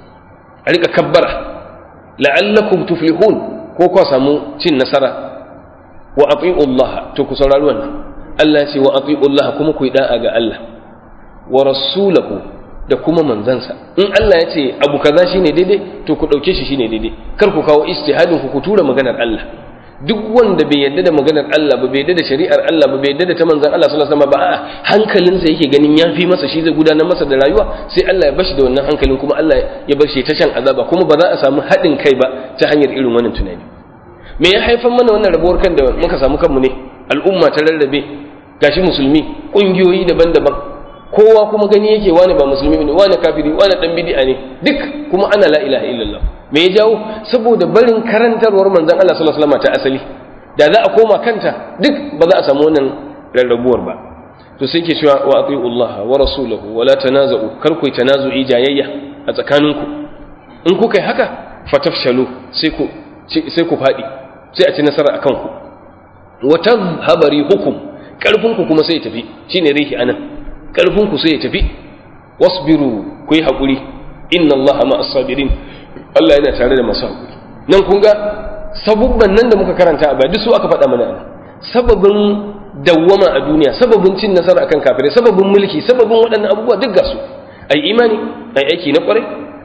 A rika kabbara, la'allakum tuflihun, ko ku samu cin nasara. Wa ati'u Allah, to ku saurari wannan. Allah ce wa ati'u Allah, kuma ku yi da'a ga Allah. Wa rasulahu, da kuma manzansa. In Allah ya ce abu kaza shine daidai, to ku dauke shi shine daidai. Kar ku kawo ijtihadin ku tura maganar Allah. Duk wanda bai yarda da maganar Allah ba, bai yarda da shari'ar Allah ba, bai yarda da ta manzon Allah sallallahu alaihi wasallam ba, hankalinsa yake ganin yafi masa, shi zai gudanar masa da rayuwa, sai Allah ya bashi da wannan hankalin, kuma Allah ya bar shi ta shan azaba, kuma ba za a samu haɗin kai ba ta hanyar irin wannan tunani. Me ya haifar mana wannan rabuwar kan da muka samu kanmu ne? Al'umma ta rarrabe, gashi musulmi kungiyoyi daban-daban, kowa kuma gani yake wani ba musulmi ne, wani kafiri, wani dan bid'a ne, duk kuma ana la ilaha illallah. Me ya jawo? Saboda barin karantarwar manzon Allah sallallahu alaihi wasallam ta asali. Da za a koma kanta, duk ba za a samu wannan rarrabuwar ba. To sai ke cewa wa ati'u Allah wa rasulahu wa la tanaza'u, kar ku tanazu'i jayayya a tsakaninku. In kuka yi haka, fatafshalu, sai ku fadi, sai a ci nasara akan ku. Wa tadhhabari hukum, karfinku kuma sai ya tafi, shine rihi anan. Karfinku sai ya tafi. Wasbiru, ku yi hakuri, inna Allah ma'as sabirin, Allah yana tare da masu hakuri. Nan kun ga sabubban nan da muka karanta a baya, duk su aka faɗa mana nan. Sababin dawwama a duniya, sababin cin nasara akan kafirai, sababin mulki, sababin waɗannan abubuwa duk ga su. Ai imani, ai aiki na ƙwarai,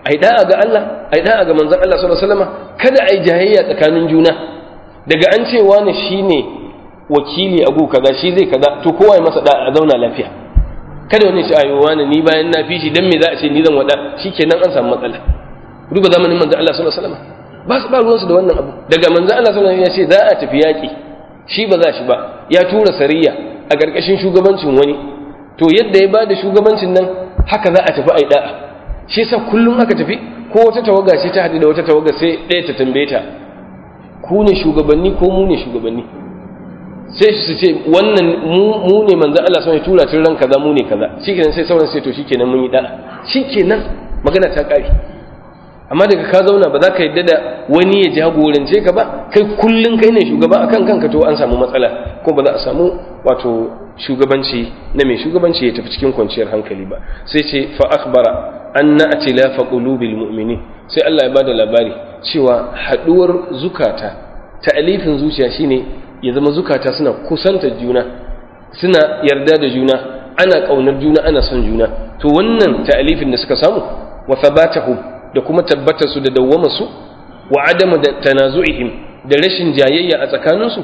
ai da'a ga Allah ai da'a ga manzon Allah sallallahu alaihi wasallam, kada ai jayayya tsakanin juna. Daga an ce wani shine wakili a gu kaza shi zai kaza to kowa ya masa da'a a zauna lafiya. Kada wani shi ayo wani ni bayan na fi shi dan me za a ce ni zan wada, shikenan an samu matsala. Duba zamanin manzon Allah sallallahu alaihi wasallam ba su ba ruwansu da wannan abu. Daga manzon Allah sallallahu alaihi wasallam ya ce za a tafi yaki, shi ba za shi ba, ya tura sariya a ƙarƙashin shugabancin wani, to yadda ya bada shugabancin nan haka za a tafi ai da'a. Shi yasa kullum aka tafi ko wata tawaga ce ta haɗu da wata tawaga sai ɗaya ta tambaye ta ku ne shugabanni ko mu ne shugabanni, sai su ce wannan mu ne manzo Allah sai tura tun ran kaza mu ne kaza, shikenan sai sauran sai to shikenan mun yi da'a, shikenan magana ta kare. Amma daga ka zauna ba za ka yadda da wani ya jagorance ka ba, kai kullun kai ne shugaba akan kanka, to an samu matsala ko ba za a samu wato shugabanci na mai shugabanci ya tafi cikin kwanciyar hankali ba. Sai ce fa akhbara anna atilafa qulubil mu'minin, sai Allah ya bada labari cewa haduwar zukata, ta'alifin zuciya shine ya zama zukata suna kusanta juna, suna yarda da juna, ana kaunar juna, ana son juna. To wannan ta'alifin da suka samu wa thabatahum, da kuma tabbatar su da dawwama su, wa adama da tanazu'ihim, da rashin jayayya a tsakaninsu,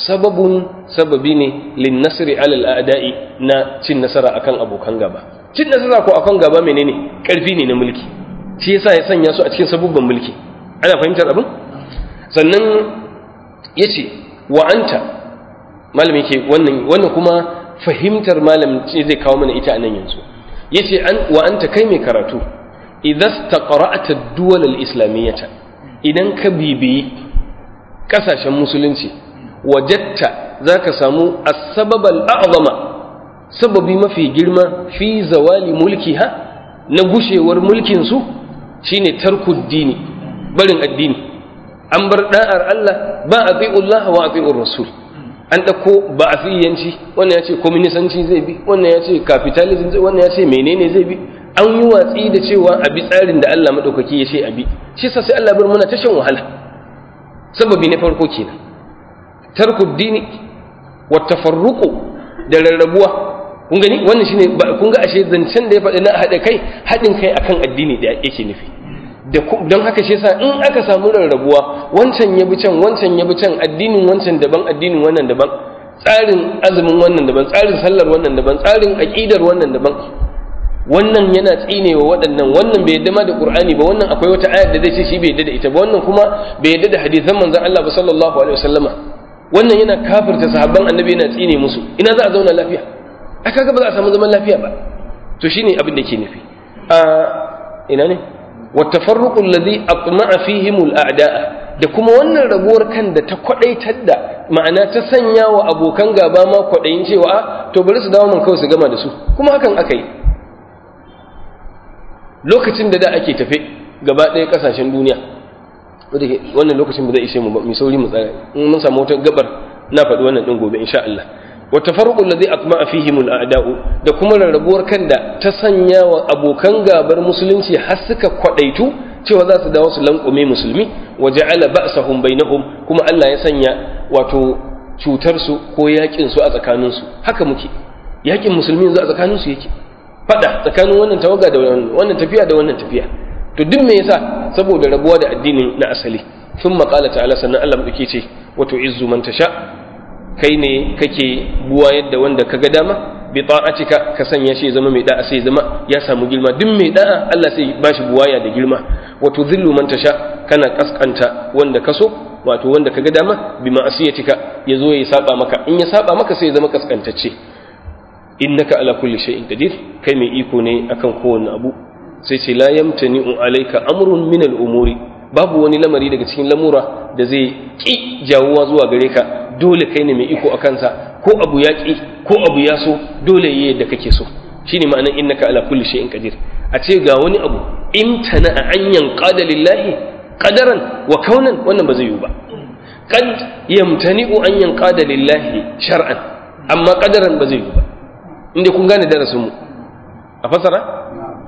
sababi ne lin nasri alal a'da'i, na cin nasara akan abokan gaba. Cin nasara ko akan gaba menene? Karfi ne na mulki, shi yasa ya sanya su a cikin sabubban mulki. Ana fahimtar abin? Sannan yace wa anta, malami ke wannan kuma fahimtar malam ce zai kawo mana ita anan yanzu. Yace wa anta kai mai karatu, idza taqra'ta ad-duwal al-islamiyyah, idan ka bibiyi kasashen musulunci, wajatta zaka samu as-sabab al-a'zama, sababi mafi girma fi zawali mulkiha, na gushewar mulkin su shine tarkud dini, barin addini. An bar da'ar Allah, ba ati'ullah wa ati'ur rasul. An dauko ba'athiyanci, wannan yace communisanci zai bi, wannan yace capitalism zai, wannan yace menene zai bi. An yi watsi da cewa a bi tsarin da Allah madaukaki ya ce a bi. Shi yasa sai Allah bar muna ta shan wahala. Sababi na farko kenan. Tarkud dini wa tafarruqu, da rarrabuwa. Kun gani wannan shine kun ga ashe zancen da ya faɗi na haɗa kai, haɗin kai akan addini da yake nufi. Don haka shi yasa in aka samu rarrabuwa, wancan ya bi can, wancan ya bi can, addinin wancan daban, addinin wannan daban, tsarin azumin wannan daban, tsarin sallar wannan daban, tsarin aqidar wannan daban, wannan yana tsinewa waɗannan, wannan bai yadda ma da Qur'ani ba, wannan akwai wata ayar da zai ce shi bai yadda da ita ba, wannan kuma bai yadda da hadisan manzon Allah ba sallallahu alaihi wasallama, wannan yana kafirta sahabban annabi, yana tsine musu. Ina za a zauna lafiya? Aka ga ba za a samu zaman lafiya ba. To shine abin da ke nufi. Ina ne? Wa tafarruqu alladhi atma'a fihim al-a'da'a, da kuma wannan rabuwar kan da ta kwadaitar da, ma'ana ta sanya wa abokan gaba ma kwadayin cewa to bari su dawo man kawai su gama da su, kuma hakan aka yi. Lokacin da ake tafe gaba ɗaya ƙasashen duniya, wannan lokacin ba zai ishe mu ba, mu sauri mu tsaya, in mun samu wata gabar na faɗi wannan ɗin gobe insha Allah. Wa tafarruqu alladhi atma'a fihim al-a'da'u, da kuma rarrabuwar kan da ta sanya wa abokan gabar musulunci har suka kwadaitu cewa za su dawo su lankume musulmi, wa ja'ala ba'sahum bainahum, kuma Allah ya sanya wato cutar su ko yakin su a tsakanin su. Haka muke, yakin musulmi yanzu a tsakanin su yake, fada tsakanin wannan tawaga da wannan tafiya da wannan tafiya. To duk me yasa? Saboda rabuwa da addinin na asali. Thumma qala ta'ala, sannan Allah muke ce wa tu'izzu man tasha, kai ne kake buwa yadda wanda kaga dama, bi ta'atika, ka sanya shi zama mai da'a, sai zama ya samu girma. Duk mai da'a Allah sai bashi buwaya da girma. Wa tudhillu man tasha, kana kaskanta wanda kaso, wato wanda kaga dama, bi ma'asiyatika, yazo ya saba maka. In ya saba maka sai ya zama kaskantacce. Innaka ala kulli shay'in qadir, kai mai iko ne akan kowanne abu. Sai ce la yamtani'u alayka amrun min al-umuri, babu wani lamari daga cikin lamura da zai ki jawuwa zuwa gare ka, dole kai ne mai iko akan sa, ko abu ya ki ko abu ya so, dole yayi yadda kake so. Shine ma'anar innaka ala kulli shay'in qadir. A ce ga wani abu imtana an yanqada lillahi qadaran wa kaunan, wannan ba zai yi ba. Qad yamtani'u an yanqada lillahi shar'an, amma qadaran ba zai yi ba. Inda kun gane darasin mu a fasara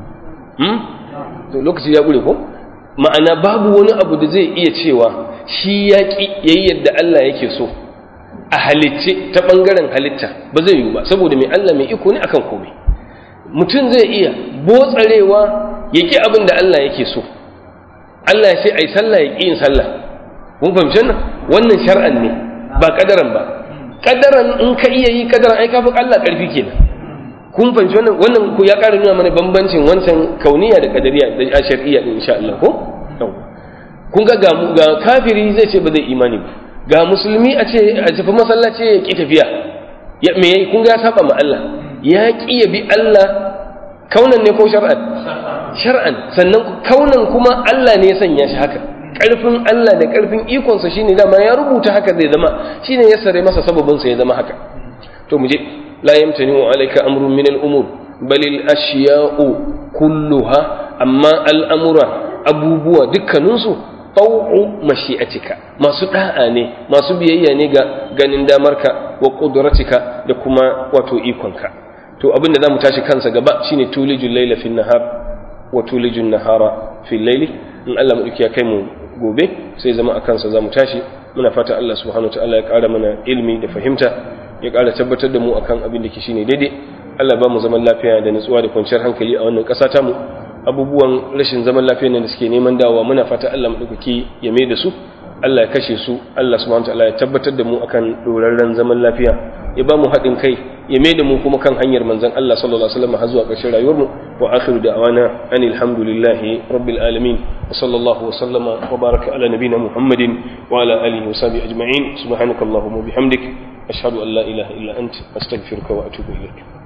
to lokaci ya gure ko, ma'ana babu wani abu da zai iya cewa shi yaƙi yayi yadda Allah yake so a halicce ta bangaren halitta, ba zai yi ba, saboda mai Allah mai iko ne akan komai. Mutum zai iya botsarewa yake abin da Allah yake so. Allah ya ce ai sallah ya ƙi yin sallah. Kun fahimci wannan shar'an ne ba kadaran ba. Kadaran in ka iya yi kadaran ai kafi Allah karfi kenan. Kun fahimci wannan ku ya ƙara nuna mana bambancin wancan kauniya da kadariya da shar'iyya din insha Allah ko. Kun ga kafiri zai ce ba zai imani ba. Ga musulmi a ce a tafi masallaci ya ƙi tafiya. Ya me yayi kun ga ya saba ma Allah. Ya ƙi ya bi Allah kaunan ne ko shar'an? Shar'an. Sannan kaunan kuma Allah ne ya sanya shi haka. Ƙarfin Allah da ƙarfin ikonsa shine dama ya rubuta haka zai zama, shine ya sare masa sababinsa ya zama haka. To mu je, la yamtani wa alayka amrun min al-umur bal al-ashya'u kulluha, amma al'amura abubuwa dukkaninsu taw'u mashi'atika, masu da'a ne, masu biyayya ne ga ganin damarka wa qudratika da kuma wato ikonka. To abinda zamu tashi kansa gaba shine tulijul layla fil nahar wa tulijul nahara fil layli. In Allah mu ya kai mu gobe sai zama a kansa za mu tashi. Muna fata Allah subhanahu wa ta'ala ya ƙara mana ilmi da fahimta, ya ƙara tabbatar da mu akan abin da ke shine daidai. Allah ba mu zaman lafiya da nutsuwa da kwanciyar hankali a wannan ƙasa tamu. Abubuwan rashin zaman lafiya ne da suke neman dawowa, muna fata Allah madaukaki ya mai da su, Allah ya kashe su, Allah subhanahu wa ta'ala ya tabbatar da mu akan dorarren zaman lafiya, ya ba mu haɗin kai, ya mai da mu kuma kan hanyar manzon Allah sallallahu alaihi wasallam har zuwa ƙarshen rayuwar mu. Wa akhiru da'wana anil hamdulillahi rabbil alamin wa sallallahu wa sallama wa baraka ala nabiyyina Muhammadin wa ala alihi wa sahbihi ajma'in. Subhanakallahumma wa bihamdik ashhadu an la ilaha illa anta astaghfiruka wa atubu ilaik.